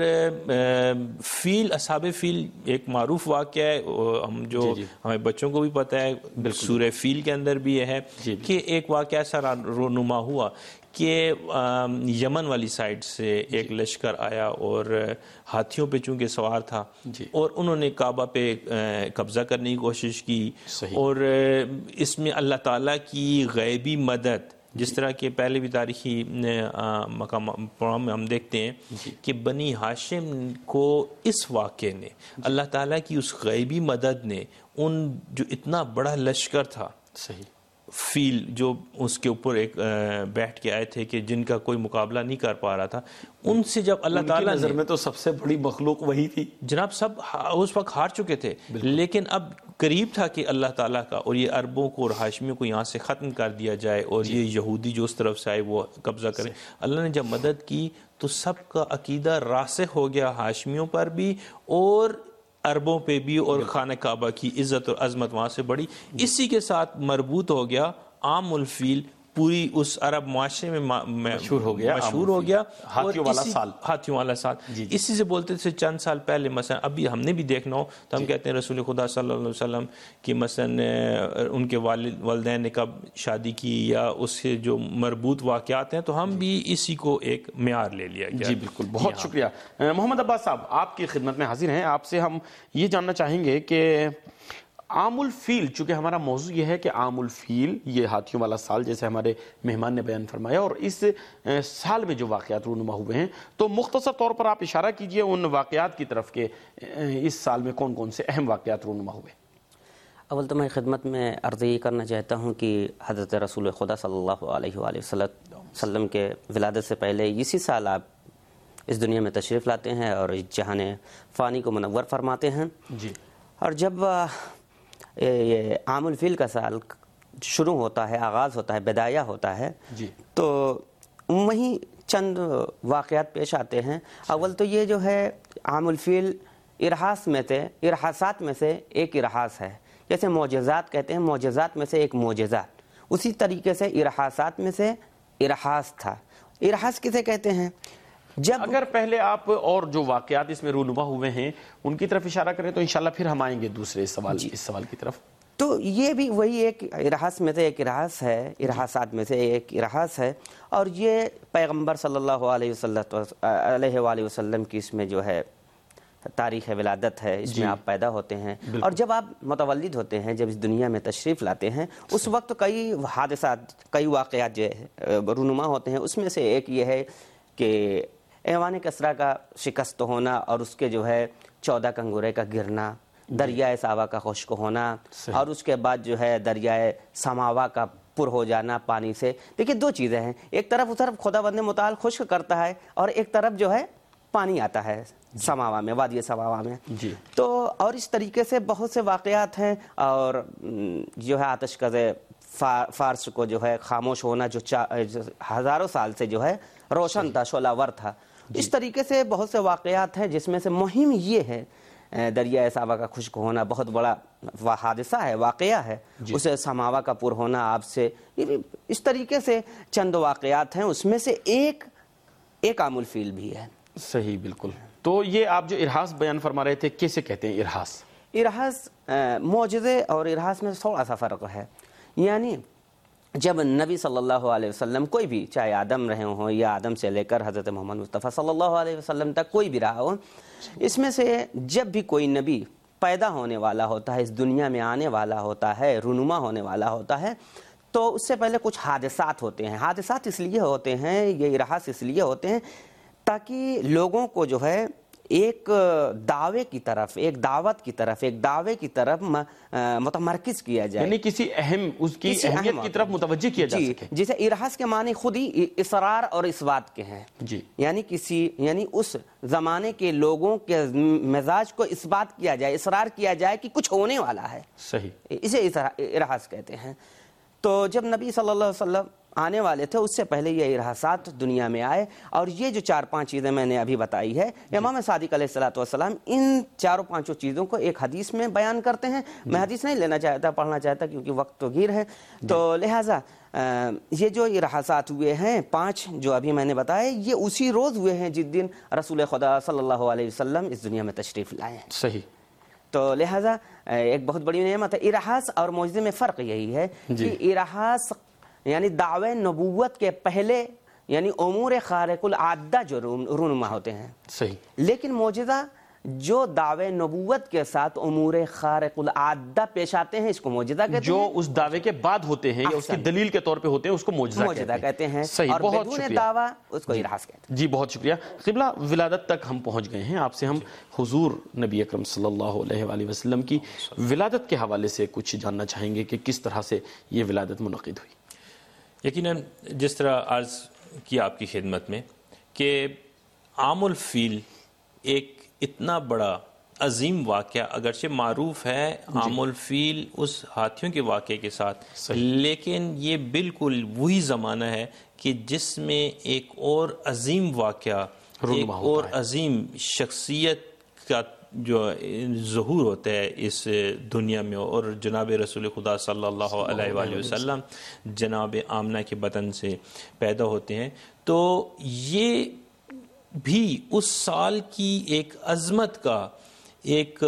فیل، اصحاب فیل ایک معروف واقعہ ہے، ہم جو ہمیں بچوں کو بھی پتہ ہے، سورہ فیل کے اندر بھی یہ ہے کہ ایک واقعہ ایسا رونما ہوا کہ یمن والی سائڈ سے ایک لشکر آیا اور ہاتھیوں پہ چونکہ سوار تھا اور انہوں نے کعبہ پہ قبضہ کرنے کی کوشش کی. اور اس میں اللہ تعالیٰ کی غیبی مدد، جس طرح کہ پہلے بھی تاریخی مقام میں ہم دیکھتے ہیں کہ بنی ہاشم کو اس واقعے نے، اللہ تعالیٰ کی اس غیبی مدد نے، ان جو اتنا بڑا لشکر تھا صحیح فیل جو اس کے اوپر ایک بیٹھ کے آئے تھے کہ جن کا کوئی مقابلہ نہیں کر پا رہا تھا، ان سے جب اللہ تعالیٰ نظر میں تو سب سے بڑی مخلوق وہی تھی جناب، سب اس وقت ہار چکے تھے، لیکن اب قریب تھا کہ اللہ تعالیٰ کا اور یہ عربوں کو اور ہاشمیوں کو یہاں سے ختم کر دیا جائے اور یہ یہودی جو اس طرف سے آئے وہ قبضہ کریں. اللہ نے جب مدد کی تو سب کا عقیدہ راسخ ہو گیا، ہاشمیوں پر بھی اور عربوں پہ بھی، اور خانہ کعبہ کی عزت اور عظمت وہاں سے بڑی. اسی کے ساتھ مربوط ہو گیا عام الفیل، پوری اس عرب معاشرے میں مشہور ہو گیا مشہور ہو گیا ہاتھیوں والا سال. ہاتھیوں والا سال اسی سے بولتے تھے. چند سال پہلے مثلا ابھی ہم نے بھی دیکھنا ہو تو ہم کہتے ہیں رسول خدا صلی اللہ علیہ وسلم کی مثلا ان کے والد والدین نے کب شادی کی یا اس سے جو مربوط واقعات ہیں، تو ہم بھی اسی کو ایک معیار لے لیا گیا. جی بالکل، بہت شکریہ. محمد عباس صاحب آپ کی خدمت میں حاضر ہیں. آپ سے ہم یہ جاننا چاہیں گے کہ عام الفیل، چونکہ ہمارا موضوع یہ ہے کہ عام الفیل یہ ہاتھیوں والا سال جیسے ہمارے مہمان نے بیان فرمایا، اور اس سال میں جو واقعات رونما ہوئے ہیں، تو مختصر طور پر آپ اشارہ کیجئے ان واقعات کی طرف کہ اس سال میں کون کون سے اہم واقعات رونما ہوئے. اول تو میں خدمت میں عرض یہ کرنا چاہتا ہوں کہ حضرت رسول خدا صلی اللہ علیہ وآلہ وسلم کے ولادت سے پہلے اسی سال آپ اس دنیا میں تشریف لاتے ہیں اور اس جہان فانی کو منور فرماتے ہیں. جی. اور جب یہ عام الفیل کا سال شروع ہوتا ہے، آغاز ہوتا ہے، بدایہ ہوتا ہے، جی، تو وہیں چند واقعات پیش آتے ہیں. اول تو یہ جو ہے عام الفیل ارحاس میں سے، ارحاسات میں سے ایک ارحاس ہے. جیسے معجزات کہتے ہیں، معجزات میں سے ایک معجزات، اسی طریقے سے ارحاسات میں سے ارحاس تھا. ارحاس کسے کہتے ہیں؟ جب اگر پہلے آپ اور جو واقعات اس میں رونما ہوئے ہیں ان کی طرف اشارہ کریں تو انشاءاللہ پھر ہم آئیں گے دوسرے سوال اس سوال کی طرف. تو یہ بھی وہی ایک ارحاس میں سے ایک ارحاس ہے، ارحاسات میں سے ایک ارحاس ہے. اور یہ پیغمبر صلی اللہ علیہ وسلم علیہ وآلہ وسلم کی اس میں جو ہے تاریخ ولادت ہے، اس میں آپ پیدا ہوتے ہیں. اور جب آپ متولد ہوتے ہیں، جب اس دنیا میں تشریف لاتے ہیں، اس وقت کئی حادثات، کئی واقعات جو رونما ہوتے ہیں. اس میں سے ایک یہ ہے کہ ایوان کسریٰ کا شکست ہونا اور اس کے جو ہے چودہ کنگورے کا گرنا، دریائے ساوا کا خشک ہونا، اور اس کے بعد جو ہے دریائے سماوا کا پر ہو جانا پانی سے. دیکھیے دو چیزیں ہیں، ایک طرف اس طرف خدا بند متعال خشک کرتا ہے اور ایک طرف جو ہے پانی آتا ہے سماوا میں، وادی سماوا میں. جی. تو اور اس طریقے سے بہت سے واقعات ہیں. اور جو ہے آتش کزے فارس کو جو ہے خاموش ہونا، جو ہزاروں سال سے جو ہے روشن تھا، شعلہ ور تھا. اس طریقے سے بہت سے واقعات ہیں جس میں سے مہم یہ ہے دریائے ساوا کا خشک ہونا بہت بڑا حادثہ ہے، واقعہ ہے. اسے سماوا کا پر ہونا آپ سے، اس طریقے سے چند واقعات ہیں. اس میں سے ایک ایک عام الفیل بھی ہے. صحیح، بالکل. تو یہ آپ جو ارحاس بیان فرما رہے تھے کیسے کہتے ہیں ارحاس؟ ارحاس معجزے اور ارحاس میں تھوڑا سا فرق ہے. یعنی جب نبی صلی اللہ علیہ وسلم کوئی بھی، چاہے آدم رہے ہوں یا آدم سے لے کر حضرت محمد مصطفیٰ صلی اللہ علیہ وسلم تک کوئی بھی رہا ہو، اس میں سے جب بھی کوئی نبی پیدا ہونے والا ہوتا ہے، اس دنیا میں آنے والا ہوتا ہے، رونما ہونے والا ہوتا ہے، تو اس سے پہلے کچھ حادثات ہوتے ہیں. حادثات اس لیے ہوتے ہیں، یہ ارحاس اس لیے ہوتے ہیں تاکہ لوگوں کو جو ہے ایک دعوے کی طرف، ایک دعوت کی طرف، ایک دعوے کی طرف متمرکز کیا جائے، یعنی کسی اہم اس کی اہمیت کی طرف متوجہ کیا جا سکے. جسے ارحاس کے معنی خود ہی اصرار اور اثبات کے ہیں. جی یعنی کسی یعنی اس زمانے کے لوگوں کے مزاج کو اثبات کیا جائے، اصرار کیا جائے کہ کچھ ہونے والا ہے. صحیح، اسے ارحاس کہتے ہیں. تو جب نبی صلی اللہ علیہ وسلم آنے والے تھے اس سے پہلے یہ ارحاسات دنیا میں آئے، اور یہ جو چار پانچ چیزیں میں نے ابھی بتائی ہے، امام صادق علیہ الصلوۃ والسلام ان چاروں پانچوں چیزوں کو ایک حدیث میں بیان کرتے ہیں. میں حدیث نہیں لینا چاہتا، پڑھنا چاہتا کیونکہ وقت تو گیر ہے. تو لہٰذا یہ جو ارحاسات ہوئے ہیں پانچ جو ابھی میں نے بتائے، یہ اسی روز ہوئے ہیں جس دن رسول خدا صلی اللہ علیہ وسلم اس دنیا میں تشریف لائے ہیں. صحیح. تو لہٰذا ایک بہت بڑی نعمت ہے. ارحاس اور معجزے میں فرق یہی ہے کہ ارحاس یعنی دعوے نبوت کے پہلے یعنی امور خارق العادہ جو رونما ہوتے ہیں. صحیح. لیکن معجزہ جو دعوے نبوت کے ساتھ امور خارق العادہ پیش آتے ہیں اس کو معجزہ کہتے ہیں. جو اس دعوے کے بعد ہوتے ہیں یا اس کی دلیل کے طور پہ ہوتے ہیں اس کو معجزہ کہتے ہیں. صحیح. اور بہت بدون شکریہ. دعویٰ اس کو ارحاس کہتے ہیں. جی بہت شکریہ. قبلہ ولادت تک ہم پہنچ گئے ہیں. آپ سے ہم حضور نبی اکرم صلی اللہ علیہ وآلہ وسلم کی ولادت کے حوالے سے کچھ جاننا چاہیں گے کہ کس طرح سے یہ ولادت منعقد ہوئی. یقیناً جس طرح عرض کیا آپ کی خدمت میں کہ عام الفیل ایک اتنا بڑا عظیم واقعہ اگرچہ معروف ہے عام الفیل اس ہاتھیوں کے واقعے کے ساتھ، لیکن یہ بالکل وہی زمانہ ہے کہ جس میں ایک اور عظیم واقعہ، ایک اور عظیم شخصیت کا جو ظہور ہوتا ہے اس دنیا میں، اور جناب رسول خدا صلی اللہ علیہ وآلہ وسلم جناب آمنہ کے بطن سے پیدا ہوتے ہیں. تو یہ بھی اس سال کی ایک عظمت کا ایک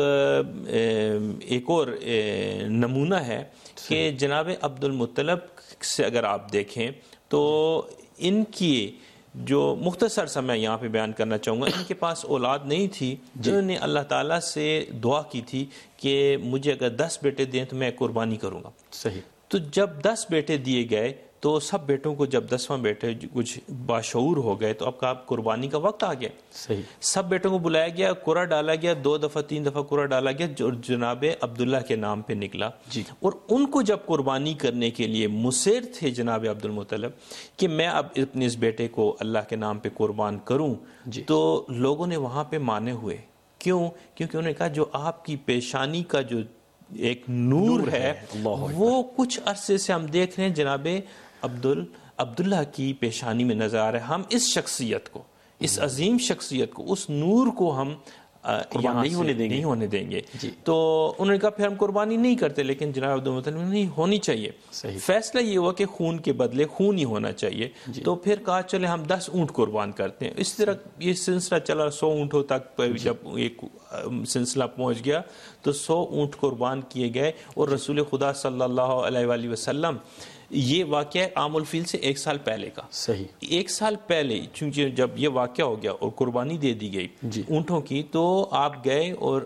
ایک اور نمونہ ہے کہ جناب عبد المطلب سے اگر آپ دیکھیں تو ان کی جو مختصر سا میں یہاں پہ بیان کرنا چاہوں گا، ان کے پاس اولاد نہیں تھی. جنہوں نے اللہ تعالیٰ سے دعا کی تھی کہ مجھے اگر دس بیٹے دیں تو میں قربانی کروں گا. صحیح. تو جب دس بیٹے دیے گئے تو سب بیٹوں کو جب دسواں بیٹے کچھ باشعور ہو گئے تو اب کا قربانی کا وقت آ گیا. صحیح. سب بیٹوں کو بلایا گیا، قرعہ ڈالا گیا، دو دفعہ تین دفعہ قرعہ ڈالا گیا جو جناب عبداللہ کے نام پہ نکلا. جی. اور ان کو جب قربانی کرنے کے لیے مصر تھے جناب عبد المطلب کہ میں اب اپنے اس بیٹے کو اللہ کے نام پہ قربان کروں. جی. تو لوگوں نے وہاں پہ مانے ہوئے. کیوں؟ کیونکہ انہوں نے کہا جو آپ کی پیشانی کا جو ایک نور, نور ہے, ہے وہ کچھ عرصے سے ہم دیکھ رہے ہیں جناب عبد عبداللہ کی پیشانی میں نظر آ رہا ہے. ہم اس شخصیت کو، اس عظیم شخصیت کو، اس نور کو ہم قربان نہیں ہونے دیں گے, نہیں ہونے دیں گے. جی. تو انہوں نے کہا پھر ہم قربانی نہیں کرتے، لیکن جناب عبد المطلب نہیں ہونی چاہیے. صحیح. فیصلہ یہ ہوا کہ خون کے بدلے خون ہی ہونا چاہیے. جی. تو پھر کہا چلے ہم دس اونٹ قربان کرتے ہیں. اس طرح یہ سلسلہ چلا سو اونٹوں تک. جب ایک سلسلہ پہنچ گیا تو سو اونٹ قربان کیے گئے. اور رسول خدا صلی اللہ علیہ وآلہ وسلم، یہ واقعہ عام الفیل سے ایک سال پہلے کا. صحیح. ایک سال پہلے چونکہ جب یہ واقعہ ہو گیا اور قربانی دے دی گئی جی. اونٹوں کی، تو آپ گئے اور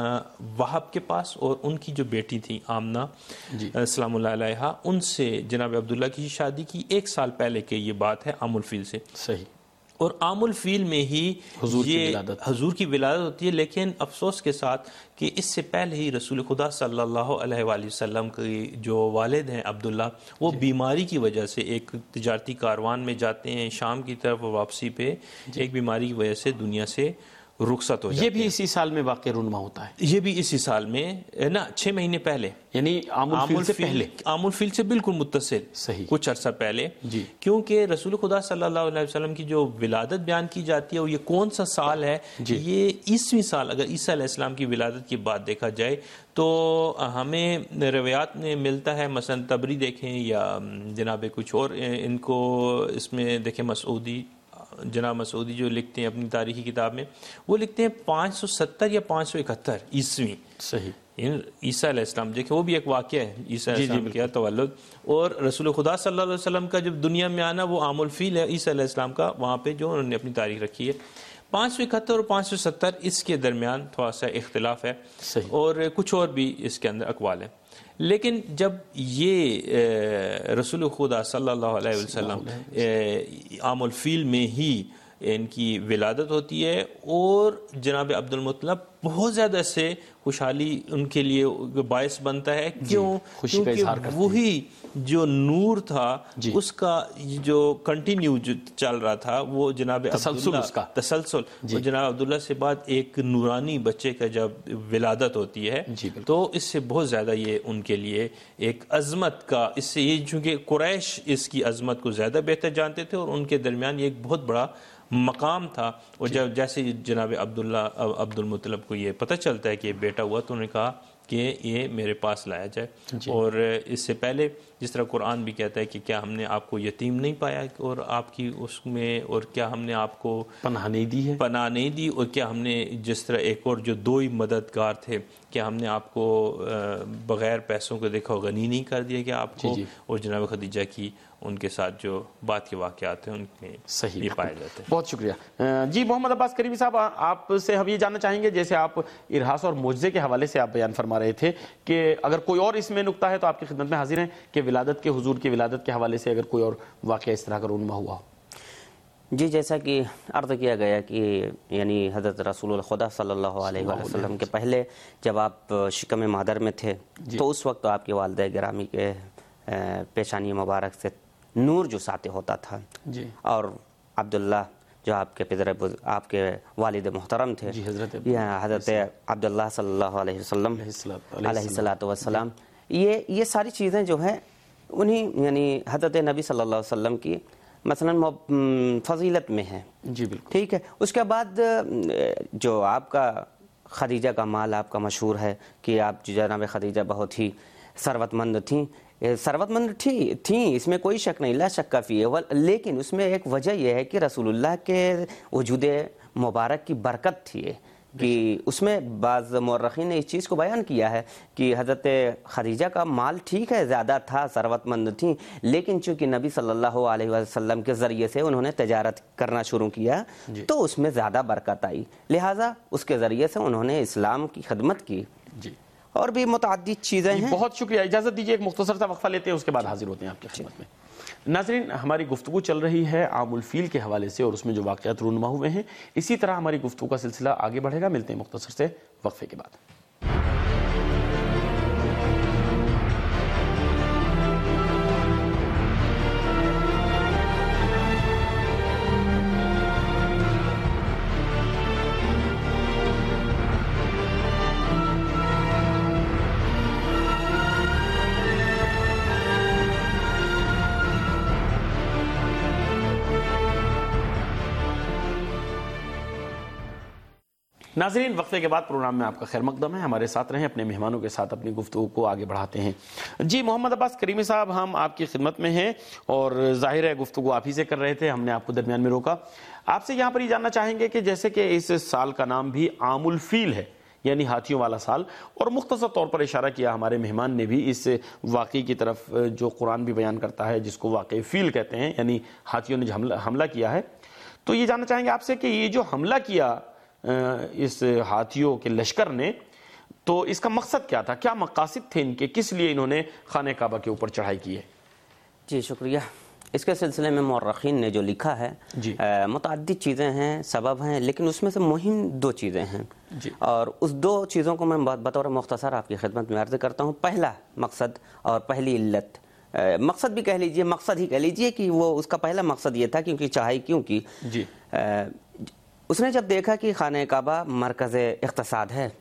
وہب کے پاس، اور ان کی جو بیٹی تھی آمنہ جی. سلام اللہ علیہا، ان سے جناب عبداللہ کی شادی کی. ایک سال پہلے کی یہ بات ہے عام الفیل سے. صحیح. اور عام الفیل میں ہی حضور یہ کی ولادت حضور کی ولادت ہوتی ہے. لیکن افسوس کے ساتھ کہ اس سے پہلے ہی رسول خدا صلی اللہ علیہ وآلہ وسلم کے جو والد ہیں عبداللہ، وہ جی. بیماری کی وجہ سے ایک تجارتی کاروان میں جاتے ہیں شام کی طرف، واپسی پہ جی. ایک بیماری کی وجہ سے دنیا سے رخصت ہو جاتے ہیں. یہ بھی اسی سال میں واقع رونما ہوتا ہے. یہ بھی اسی سال میں نا چھ مہینے پہلے، یعنی عام الفیل سے پہلے، عام الفیل سے بالکل متصل. صحیح. کچھ عرصہ پہلے. جی. کیونکہ رسول خدا صلی اللہ علیہ وسلم کی جو ولادت بیان کی جاتی ہے، اور یہ کون سا سال ہے؟ جی. یہ عیسویں سال. اگر عیسیٰ علیہ السلام کی ولادت کی بات دیکھا جائے تو ہمیں روایات میں ملتا ہے، مثلا تبری دیکھیں یا جناب کچھ اور ان کو اس میں دیکھیں، مسعودی، جناب مسعودی جو لکھتے ہیں اپنی تاریخی کتاب میں، وہ لکھتے ہیں پانچ سو ستر یا پانچ سو اکہتر عیسوی. صحیح. عیسیٰ علیہ السلام دیکھیں، وہ بھی ایک واقعہ ہے عیسیٰ علیہ السلام کیا تولد. اور رسول خدا صلی اللہ علیہ وسلم کا جب دنیا میں آنا وہ عام الفیل ہے عیسیٰ علیہ السلام کا، وہاں پہ جو انہوں نے اپنی تاریخ رکھی ہے. پانچ سو اکہتر اور پانچ سو ستر اس کے درمیان تھوڑا سا اختلاف ہے. صحیح. اور کچھ اور بھی اس کے اندر اقوال ہیں. لیکن جب یہ رسول خدا صلی اللہ علیہ وسلم عام الفیل میں ہی ان کی ولادت ہوتی ہے اور جناب عبد المطلب بہت زیادہ سے خوشحالی ان کے لیے باعث بنتا ہے. کیوں؟ خوشی کا اظہار کرتے ہیں. وہی جو نور تھا اس کا جو کنٹینیو جو چل رہا تھا وہ جناب تسلسل اس کا تسلسل اور جناب عبداللہ سے بعد ایک نورانی بچے کا جب ولادت ہوتی ہے تو اس سے بہت زیادہ یہ ان کے لیے ایک عظمت کا، اس سے یہ چونکہ قریش اس کی عظمت کو زیادہ بہتر جانتے تھے اور ان کے درمیان یہ ایک بہت بڑا مقام تھا. اور جب جیسے جناب عبداللہ عبد المطلب کو یہ پتہ چلتا ہے کہ یہ بیٹا ہوا تو انہوں نے کہا کہ یہ میرے پاس لایا جائے. اور اس سے پہلے جس طرح قرآن بھی کہتا ہے کہ کیا ہم نے آپ کو یتیم نہیں پایا اور آپ کی اس میں، اور کیا ہم نے آپ کو پناہ نہیں دی ہے پناہ نہیں دی، اور کیا ہم نے جس طرح ایک اور جو دو ہی مددگار تھے، کیا ہم نے آپ کو بغیر پیسوں کو دیکھا غنی نہیں کر دیا کہ آپ کو. اور جناب خدیجہ کی ان کے ساتھ جو بات کے واقعات ہیں ان میں صحیح یہ پائے جاتے ہیں. بہت شکریہ. جی محمد عباس کریمی صاحب، آپ سے ہم یہ جاننا چاہیں گے، جیسے آپ ارہاس اور معجزے کے حوالے سے آپ بیان فرما رہے تھے کہ اگر کوئی اور اس میں نکتہ ہے تو آپ کی خدمت میں حاضر ہیں کہ ولادت کے، حضور کی ولادت کے حوالے سے اگر کوئی اور واقعہ اس طرح کا رونما ہوا. جی جیسا کہ عرض کیا گیا کہ یعنی حضرت رسول الخدا صلی اللہ علیہ وآلہ وسلم کے پہلے جب آپ شکم مادر میں تھے تو اس وقت آپ کی والدہ گرامی کے پیشانی مبارک سے نور جو ساطع ہوتا تھا جی. اور عبداللہ جو آپ کے پدر آپ کے والد محترم تھے جی حضرت حضرت عبداللہ صلی اللہ علیہ وسلم علیہ الصلوۃ والسلام، یہ یہ ساری چیزیں جو ہیں انہیں یعنی حضرت نبی صلی اللہ علیہ وسلم کی مثلا فضیلت میں ہے جی بالکل ٹھیک ہے. اس کے بعد جو آپ کا خدیجہ کا مال آپ کا مشہور ہے کہ آپ جناب خدیجہ بہت ہی ثروت مند تھیں. ثروت مند تھی تھیں اس میں کوئی شک نہیں، لا شک فی ہے، لیکن اس میں ایک وجہ یہ ہے کہ رسول اللہ کے وجود مبارک کی برکت تھی کہ اس میں بعض مورخین نے اس چیز کو بیان کیا ہے کہ حضرت خدیجہ کا مال ٹھیک ہے زیادہ تھا، ثروت مند تھیں، لیکن چونکہ نبی صلی اللہ علیہ وسلم کے ذریعے سے انہوں نے تجارت کرنا شروع کیا جی. تو اس میں زیادہ برکت آئی، لہٰذا اس کے ذریعے سے انہوں نے اسلام کی خدمت کی جی. اور بھی متعدد چیزیں ہیں. بہت شکریہ. اجازت دیجیے ایک مختصر سا وقفہ لیتے ہیں، اس کے بعد حاضر ہوتے ہیں آپ کی خدمت میں. ناظرین، ہماری گفتگو چل رہی ہے عام الفیل کے حوالے سے اور اس میں جو واقعات رونما ہوئے ہیں، اسی طرح ہماری گفتگو کا سلسلہ آگے بڑھے گا. ملتے ہیں مختصر سے وقفے کے بعد. ناظرین، وقفے کے بعد پروگرام میں آپ کا خیر مقدم ہے. ہمارے ساتھ رہیں، اپنے مہمانوں کے ساتھ اپنی گفتگو کو آگے بڑھاتے ہیں. جی محمد عباس کریمی صاحب، ہم آپ کی خدمت میں ہیں اور ظاہر ہے گفتگو آپ ہی سے کر رہے تھے، ہم نے آپ کو درمیان میں روکا. آپ سے یہاں پر یہ جاننا چاہیں گے کہ جیسے کہ اس سال کا نام بھی عام الفیل ہے یعنی ہاتھیوں والا سال، اور مختصر طور پر اشارہ کیا ہمارے مہمان نے بھی اس واقعے کی طرف جو قرآن بھی بیان کرتا ہے جس کو واقعی فیل کہتے ہیں، یعنی ہاتھیوں نے حملہ کیا ہے. تو یہ جاننا چاہیں گے آپ سے کہ یہ جو حملہ کیا اس ہاتھیوں کے لشکر نے، تو اس کا مقصد کیا تھا، کیا مقاصد تھے ان کے، کس لیے انہوں نے خانہ کعبہ کے اوپر چڑھائی کی ہے؟ جی شکریہ. اس کے سلسلے میں مورخین نے جو لکھا ہے جی. متعدد چیزیں ہیں، سبب ہیں، لیکن اس میں سے مہم دو چیزیں ہیں جی. اور اس دو چیزوں کو میں بطور مختصر آپ کی خدمت میں عرض کرتا ہوں. پہلا مقصد اور پہلی علت، مقصد بھی کہہ لیجئے، مقصد ہی کہہ لیجئے کہ وہ اس کا پہلا مقصد یہ تھا کیونکہ چڑھائی کیوں کی جی. اس نے جب دیکھا کہ خانہ کعبہ مرکز اقتصاد ہے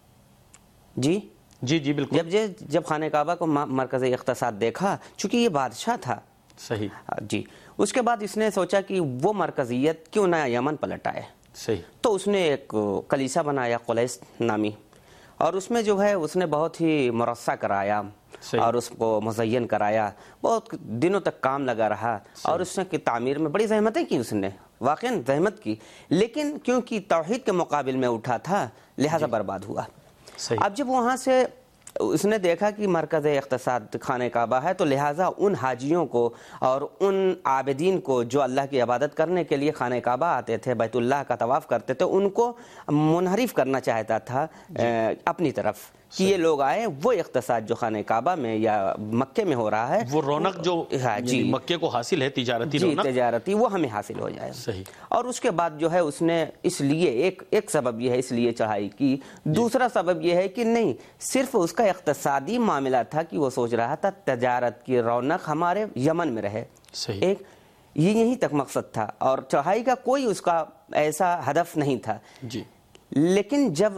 جی جی جی بالکل، جب جب خانہ کعبہ کو مرکز اقتصاد دیکھا، چونکہ یہ بادشاہ تھا صحیح جی، اس کے بعد اس نے سوچا کہ وہ مرکزیت کیوں نہ یمن پلٹ آئے صحیح. تو اس نے ایک کلیسا بنایا قلیس نامی، اور اس میں جو ہے اس نے بہت ہی مرصع کرایا صحیح. اور اس کو مزین کرایا، بہت دنوں تک کام لگا رہا صحیح. اور اس نے کی تعمیر میں بڑی زحمتیں کی، اس نے واقعا زحمت کی، لیکن کیونکہ توحید کے مقابل میں اٹھا تھا لہذا جی. برباد ہوا صحیح. اب جب وہاں سے اس نے دیکھا کہ مرکز اقتصاد خانہ کعبہ ہے تو لہٰذا ان حاجیوں کو اور ان عابدین کو جو اللہ کی عبادت کرنے کے لیے خانہ کعبہ آتے تھے، بیت اللہ کا طواف کرتے تھے، ان کو منحرف کرنا چاہتا تھا جی. اپنی طرف، کہ یہ لوگ آئے، وہ اقتصاد جو خانہ کعبہ میں یا مکے میں ہو رہا ہے، وہ رونق جو ہاں جی مکے کو حاصل ہے، تجارتی جی رونق تجارتی، وہ ہمیں حاصل ہو جائے. صحیح. اور اس کے بعد جو ہے اس نے اس لیے ایک ایک سبب یہ ہے اس لیے چڑھائی کی. دوسرا سبب یہ ہے کہ نہیں صرف اس کا اقتصادی معاملہ تھا کہ وہ سوچ رہا تھا تجارت کی رونق ہمارے یمن میں رہے. صحیح. ایک یہ یہیں تک مقصد تھا اور چڑھائی کا کوئی اس کا ایسا ہدف نہیں تھا. جی. لیکن جب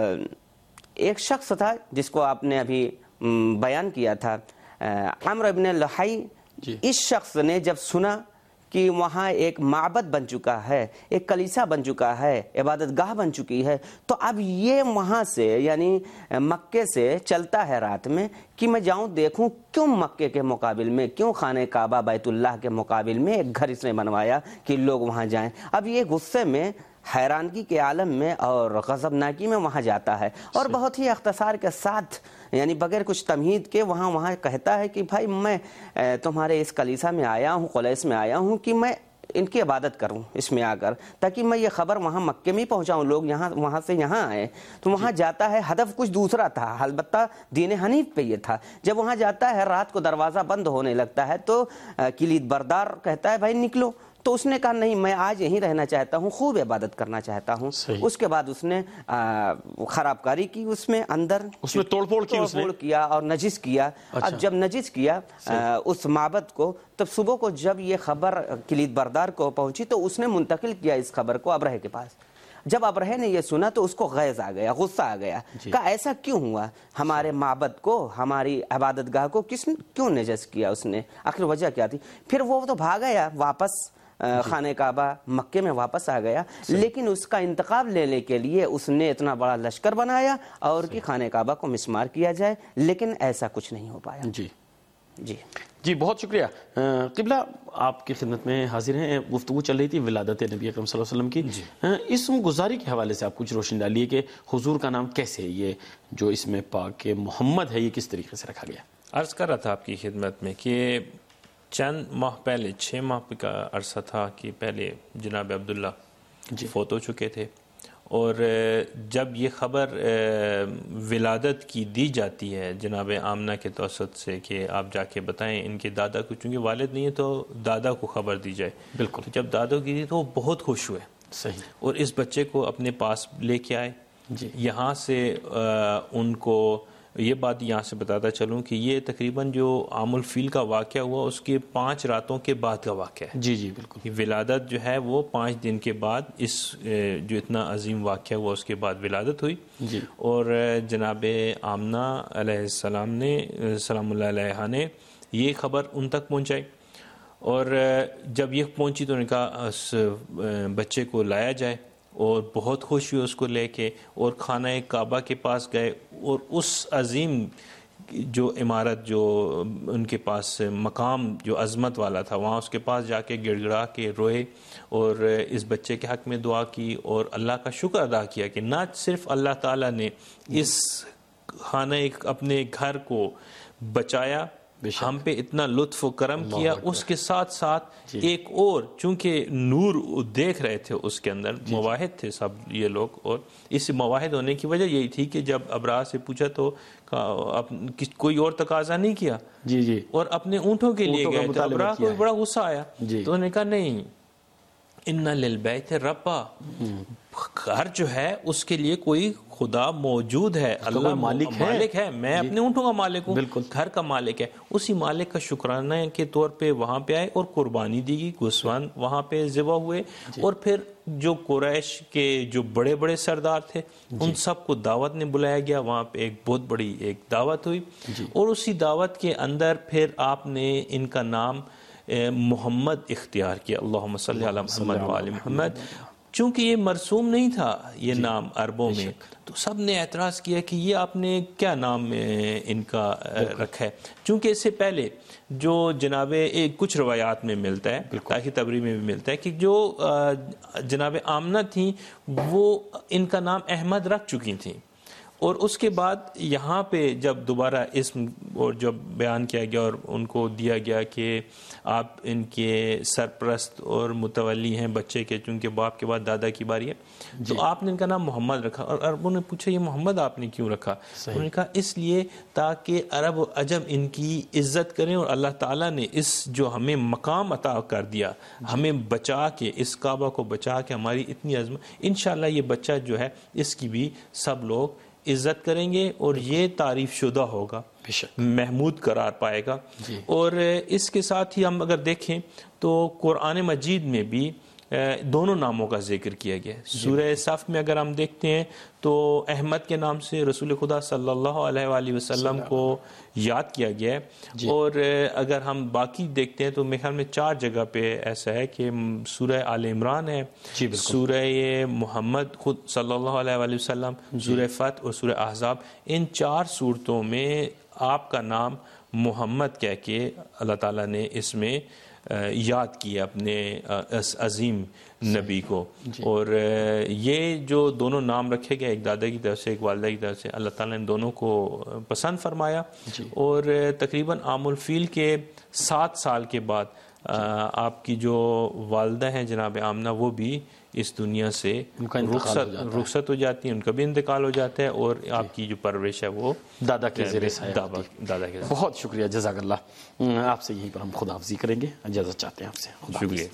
ایک شخص تھا جس کو آپ نے ابھی بیان کیا تھا، عمرو ابن لحی، جی. اس شخص نے جب سنا کہ وہاں ایک معبد بن چکا ہے، ایک کلیسا بن چکا ہے، عبادت گاہ بن چکی ہے، تو اب یہ وہاں سے یعنی مکے سے چلتا ہے رات میں کہ میں جاؤں دیکھوں کیوں مکے کے مقابل میں، کیوں خانہ کعبہ بیت اللہ کے مقابل میں ایک گھر اس نے بنوایا کہ لوگ وہاں جائیں. اب یہ غصے میں، حیرانگی کے عالم میں اور غضبناکی میں وہاں جاتا ہے اور بہت ہی اختصار کے ساتھ یعنی بغیر کچھ تمہید کے وہاں وہاں کہتا ہے کہ بھائی میں تمہارے اس کلیسا میں آیا ہوں، قلیس میں آیا ہوں کہ میں ان کی عبادت کروں اس میں آ کر، تاکہ میں یہ خبر وہاں مکے میں پہنچاؤں، لوگ یہاں وہاں سے یہاں آئے. تو وہاں جاتا ہے، ہدف کچھ دوسرا تھا، البتہ دین حنیف پہ یہ تھا. جب وہاں جاتا ہے رات کو دروازہ بند ہونے لگتا ہے تو کلید بردار کہتا ہے بھائی نکلو. تو اس نے کہا نہیں، میں آج یہیں رہنا چاہتا ہوں، خوب عبادت کرنا چاہتا ہوں. اس کے بعد اس نے خراب کاری کی، اس میں اندر اس میں توڑ پھوڑ کی، توڑ پھوڑ کیا اور نجس کیا. اب جب نجس کیا اس معبد کو، تب صبح کو جب یہ خبر کلید بردار کو پہنچی تو اس نے منتقل کیا اس خبر کو ابرہے کے پاس. جب ابرہے نے یہ سنا تو اس کو غیظ آ گیا، غصہ آ گیا. کہا ایسا کیوں ہوا، ہمارے معبد کو، ہماری عبادت گاہ کو کس کیوں نجس کیا اس نے، آخر وجہ کیا تھی. پھر وہ تو بھاگ گیا واپس خانہ کعبہ مکے میں واپس آ گیا، لیکن اس کا انتقام لینے کے لیے اس نے اتنا بڑا لشکر بنایا اور کہ خانہ کعبہ کو مسمار کیا جائے، لیکن ایسا کچھ نہیں ہو پایا. جی جی جی بہت شکریہ. قبلہ آپ کی خدمت میں حاضر ہیں. گفتگو چل رہی تھی ولادت نبی اکرم صلی اللہ علیہ وسلم کی. جی. اسم گزاری کے حوالے سے آپ کچھ روشنی ڈالیے کہ حضور کا نام کیسے ہے، یہ جو اس میں پاک محمد ہے یہ کس طریقے سے رکھا گیا. عرض کر رہا تھا آپ کی خدمت میں کہ چند ماہ پہلے، چھ ماہ کا عرصہ تھا کہ پہلے جناب عبداللہ جی فوت ہو چکے تھے، اور جب یہ خبر ولادت کی دی جاتی ہے جناب آمنہ کے توسط سے کہ آپ جا کے بتائیں ان کے دادا کو، چونکہ والد نہیں ہے تو دادا کو خبر دی جائے. بالکل. تو جب دادا کی دی تو وہ بہت خوش ہوئے. صحیح. اور اس بچے کو اپنے پاس لے کے آئے. جی. یہاں سے ان کو یہ بات یہاں سے بتاتا چلوں کہ یہ تقریباً جو عام الفیل کا واقعہ ہوا اس کے پانچ راتوں کے بعد کا واقعہ ہے. جی جی بالکل. ولادت جو ہے وہ پانچ دن کے بعد، اس جو اتنا عظیم واقعہ ہوا اس کے بعد ولادت ہوئی. جی. اور جناب آمنہ علیہ السلام نے سلام اللہ علیہ نے یہ خبر ان تک پہنچائی، اور جب یہ پہنچی تو انہوں نے کہا اس بچے کو لایا جائے، اور بہت خوش ہوئی اس کو لے کے، اور خانہ کعبہ کے پاس گئے، اور اس عظیم جو عمارت جو ان کے پاس مقام جو عظمت والا تھا وہاں اس کے پاس جا کے گڑ گڑا کے روئے، اور اس بچے کے حق میں دعا کی اور اللہ کا شکر ادا کیا کہ نہ صرف اللہ تعالیٰ نے اس خانہ اپنے گھر کو بچایا، ہم پہ اتنا لطف و کرم کیا، اس کے ساتھ ساتھ ایک اور چونکہ نور دیکھ رہے تھے اس کے اندر، مواحد تھے سب یہ لوگ، اور اس مواحد ہونے کی وجہ یہی تھی کہ جب ابراہ سے پوچھا تو کوئی اور تقاضا نہیں کیا جی جی اور اپنے اونٹوں کے لیے گئے، تو ابراہ کو بڑا غصہ آیا تو انہوں نے کہا نہیں، ان للبیت ربا، گھر جو ہے اس کے لیے کوئی خدا موجود ہے، اللہ مالک ہے, مالک ہے. میں جی. اپنے اونٹوں کا مالک ہوں، بالکل گھر کا مالک ہے. اسی مالک کا شکرانہ کے طور پہ وہاں پہ آئے اور قربانی دی گئی، گوسفند وہاں پہ ذبح ہوئے جی. اور پھر جو قریش کے جو بڑے بڑے سردار تھے جی. ان سب کو دعوت نے بلایا گیا، وہاں پہ ایک بہت بڑی ایک دعوت ہوئی جی. اور اسی دعوت کے اندر پھر آپ نے ان کا نام محمد اختیار کیا، اللہم صلی علی محمد وعلی محمد. چونکہ یہ مرسوم نہیں تھا یہ جی. نام عربوں میں، تو سب نے اعتراض کیا کہ یہ آپ نے کیا نام ان کا رکھا ہے. چونکہ اس سے پہلے جو جناب ایک کچھ روایات میں ملتا ہے، تاریخ تبری میں بھی ملتا ہے کہ جو جناب آمنہ تھیں وہ ان کا نام احمد رکھ چکی تھیں، اور اس کے بعد یہاں پہ جب دوبارہ اسم اور جب بیان کیا گیا اور ان کو دیا گیا کہ آپ ان کے سرپرست اور متولی ہیں بچے کے، چونکہ باپ کے بعد دادا کی باری ہے، تو آپ نے ان کا نام محمد رکھا. اور عربوں نے پوچھا یہ محمد آپ نے کیوں رکھا؟ انہوں نے کہا اس لیے تاکہ عرب و عجم ان کی عزت کریں، اور اللہ تعالیٰ نے اس جو ہمیں مقام عطا کر دیا، ہمیں بچا کے، اس کعبہ کو بچا کے، ہماری اتنی عظمت، انشاءاللہ یہ بچہ جو ہے اس کی بھی سب لوگ عزت کریں گے اور یہ تعریف شدہ ہوگا، محمود قرار پائے گا. اور اس کے ساتھ ہی ہم اگر دیکھیں تو قرآن مجید میں بھی دونوں ناموں کا ذکر کیا گیا ہے. سورہ صف میں اگر ہم دیکھتے ہیں تو احمد کے نام سے رسول خدا صلی اللہ علیہ وآلہ وسلم کو یاد کیا گیا ہے. اور اگر ہم باقی دیکھتے ہیں تو میرے خیال میں چار جگہ پہ ایسا ہے کہ سورہ آل عمران ہے، سورہ محمد خود صلی اللہ علیہ وآلہ وسلم، سورہ فتح اور سورہ احزاب، ان چار صورتوں میں آپ کا نام محمد کہہ کے اللہ تعالیٰ نے اس میں یاد کیا اپنے عظیم نبی کو. اور یہ جو دونوں نام رکھے گئے، ایک دادا کی طرف سے ایک والدہ کی طرف سے، اللہ تعالیٰ نے دونوں کو پسند فرمایا. اور تقریباً عام الفیل کے سات سال کے بعد آپ کی جو والدہ ہیں جناب آمنہ، وہ بھی اس دنیا سے رخصت رخصت ہو جاتی ہیں، ان کا بھی انتقال ہو جاتا ہے، اور آپ کی جو پرورش ہے وہ دادا کے زیر سایہ. دادا کے. بہت شکریہ، جزاک اللہ. آپ سے یہیں پر ہم خدا حافظی کریں گے، اجازت چاہتے ہیں آپ سے. شکریہ.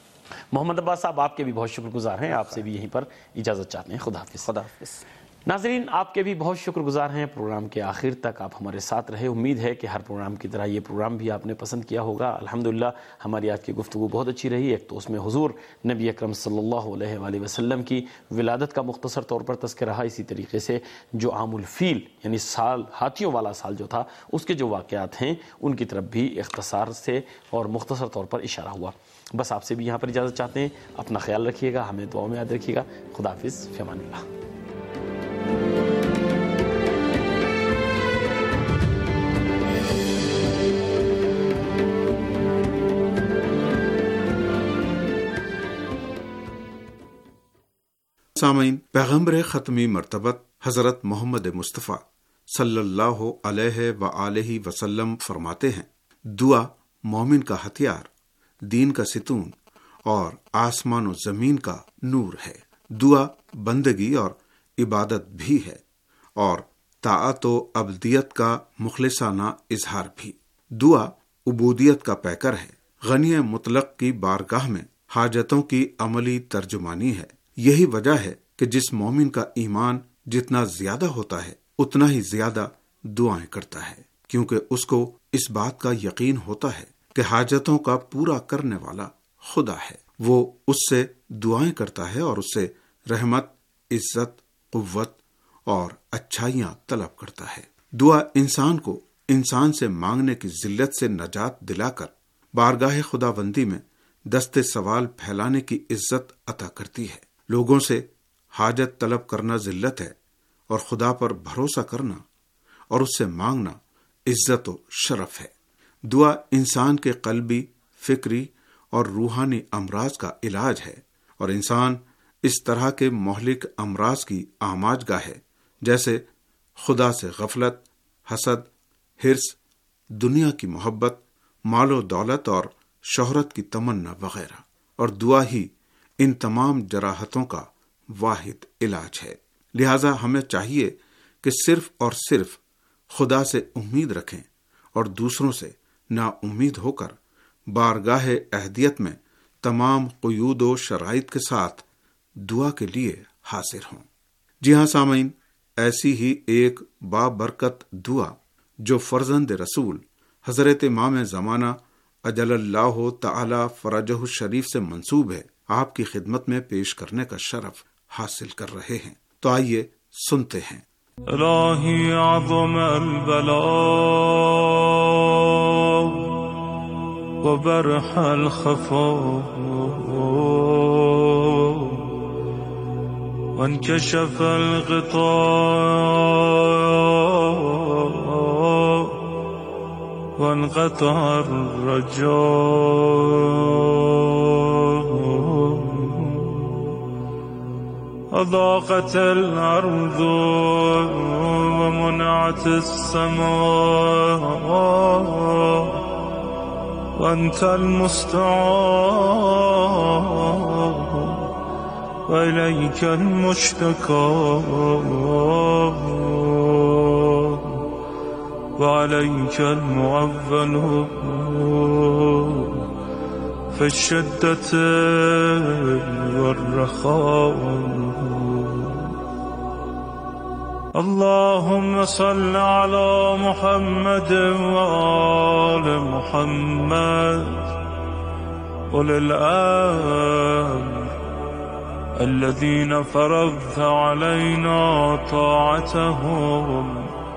محمد عباس صاحب آپ کے بھی بہت شکر گزار ہیں، آپ سے بھی یہیں پر اجازت چاہتے ہیں. خدا حافظ. خدا حافظ. ناظرین، آپ کے بھی بہت شکر گزار ہیں، پروگرام کے آخر تک آپ ہمارے ساتھ رہے. امید ہے کہ ہر پروگرام کی طرح یہ پروگرام بھی آپ نے پسند کیا ہوگا. الحمدللہ ہماری آج کی گفتگو بہت اچھی رہی. ایک تو اس میں حضور نبی اکرم صلی اللہ علیہ وآلہ وسلم کی ولادت کا مختصر طور پر تذکرہ رہا. اسی طریقے سے جو عام الفیل یعنی سال، ہاتھیوں والا سال جو تھا، اس کے جو واقعات ہیں ان کی طرف بھی اختصار سے اور مختصر طور پر اشارہ ہوا. بس آپ سے بھی یہاں پر اجازت چاہتے ہیں. اپنا خیال رکھیے گا، ہمیں دعاؤں میں یاد رکھیے گا. خدا حافظ. فی امان اللہ. سامعین، پیغمبر ختمی مرتبت حضرت محمد مصطفیٰ صلی اللہ علیہ وآلہ وسلم فرماتے ہیں، دعا مومن کا ہتھیار، دین کا ستون اور آسمان و زمین کا نور ہے. دعا بندگی اور عبادت بھی ہے اور طاعت و عبدیت کا مخلصانہ اظہار بھی. دعا عبودیت کا پیکر ہے، غنی مطلق کی بارگاہ میں حاجتوں کی عملی ترجمانی ہے. یہی وجہ ہے کہ جس مومن کا ایمان جتنا زیادہ ہوتا ہے اتنا ہی زیادہ دعائیں کرتا ہے، کیونکہ اس کو اس بات کا یقین ہوتا ہے کہ حاجتوں کا پورا کرنے والا خدا ہے. وہ اس سے دعائیں کرتا ہے اور اس سے رحمت، عزت، قوت اور اچھائیاں طلب کرتا ہے. دعا انسان کو انسان سے مانگنے کی ذلت سے نجات دلا کر بارگاہ خداوندی میں دست سوال پھیلانے کی عزت عطا کرتی ہے. لوگوں سے حاجت طلب کرنا ذلت ہے اور خدا پر بھروسہ کرنا اور اس سے مانگنا عزت و شرف ہے. دعا انسان کے قلبی، فکری اور روحانی امراض کا علاج ہے، اور انسان اس طرح کے مہلک امراض کی آماج گاہ ہے جیسے خدا سے غفلت، حسد، حرص، دنیا کی محبت، مال و دولت اور شہرت کی تمنا وغیرہ. اور دعا ہی ان تمام جراحتوں کا واحد علاج ہے. لہذا ہمیں چاہیے کہ صرف اور صرف خدا سے امید رکھیں اور دوسروں سے نا امید ہو کر بارگاہ اہدیت میں تمام قیود و شرائط کے ساتھ دعا کے لیے حاضر ہوں. جی ہاں سامعین، ایسی ہی ایک بابرکت دعا جو فرزند رسول حضرت امام زمانہ اجل اللہ تعالی فرجہ الشریف سے منسوب ہے، آپ کی خدمت میں پیش کرنے کا شرف حاصل کر رہے ہیں. تو آئیے سنتے ہیں. الہی عظم البلاء وبرح الخفاء وانكشف الغطاء وانقطع الرجاء وضاقت الأرض ومنعت السماء وأنت المستعان وإليك المشتكى وعليك المعول في الشدة والرخاء. اللهم صل على محمد وآل محمد أولي الأمر الذين فرضت علينا طاعتهم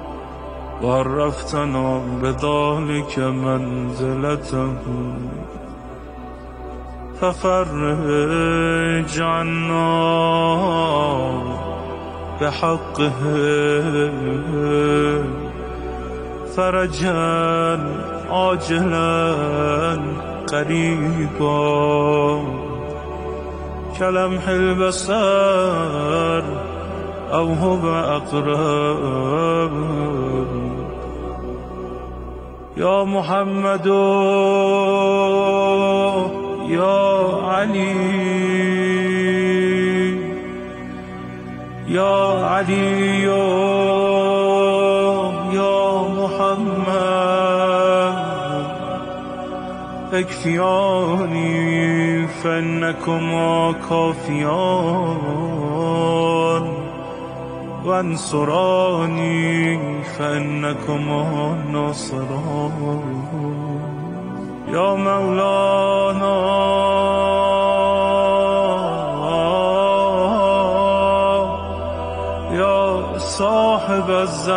وعرفتنا بذلك منزلتهم، ففرج عنا بحقه فرجا عاجلا قريبا كلمح البصر أو هو أقرب. يا محمد يا علي يا علي يا محمد اكفياني فإنكما كافيان وانصراني فإنكما ناصران. يا مولانا يا صاحب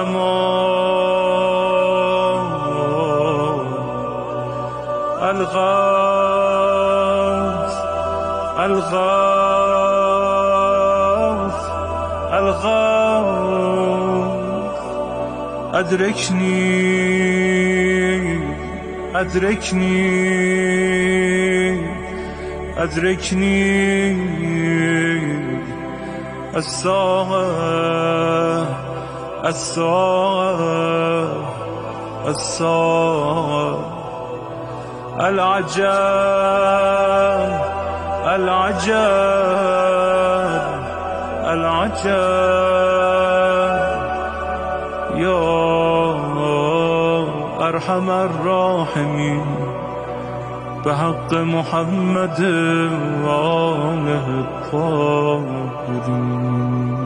الزمان الغوث الغوث الغوث أدركني أدركني أدركني الساعة الساعة الساعة. العجاب العجاب العجاب يا أرحم الراحمين بحق محمد وآله الطاهرين.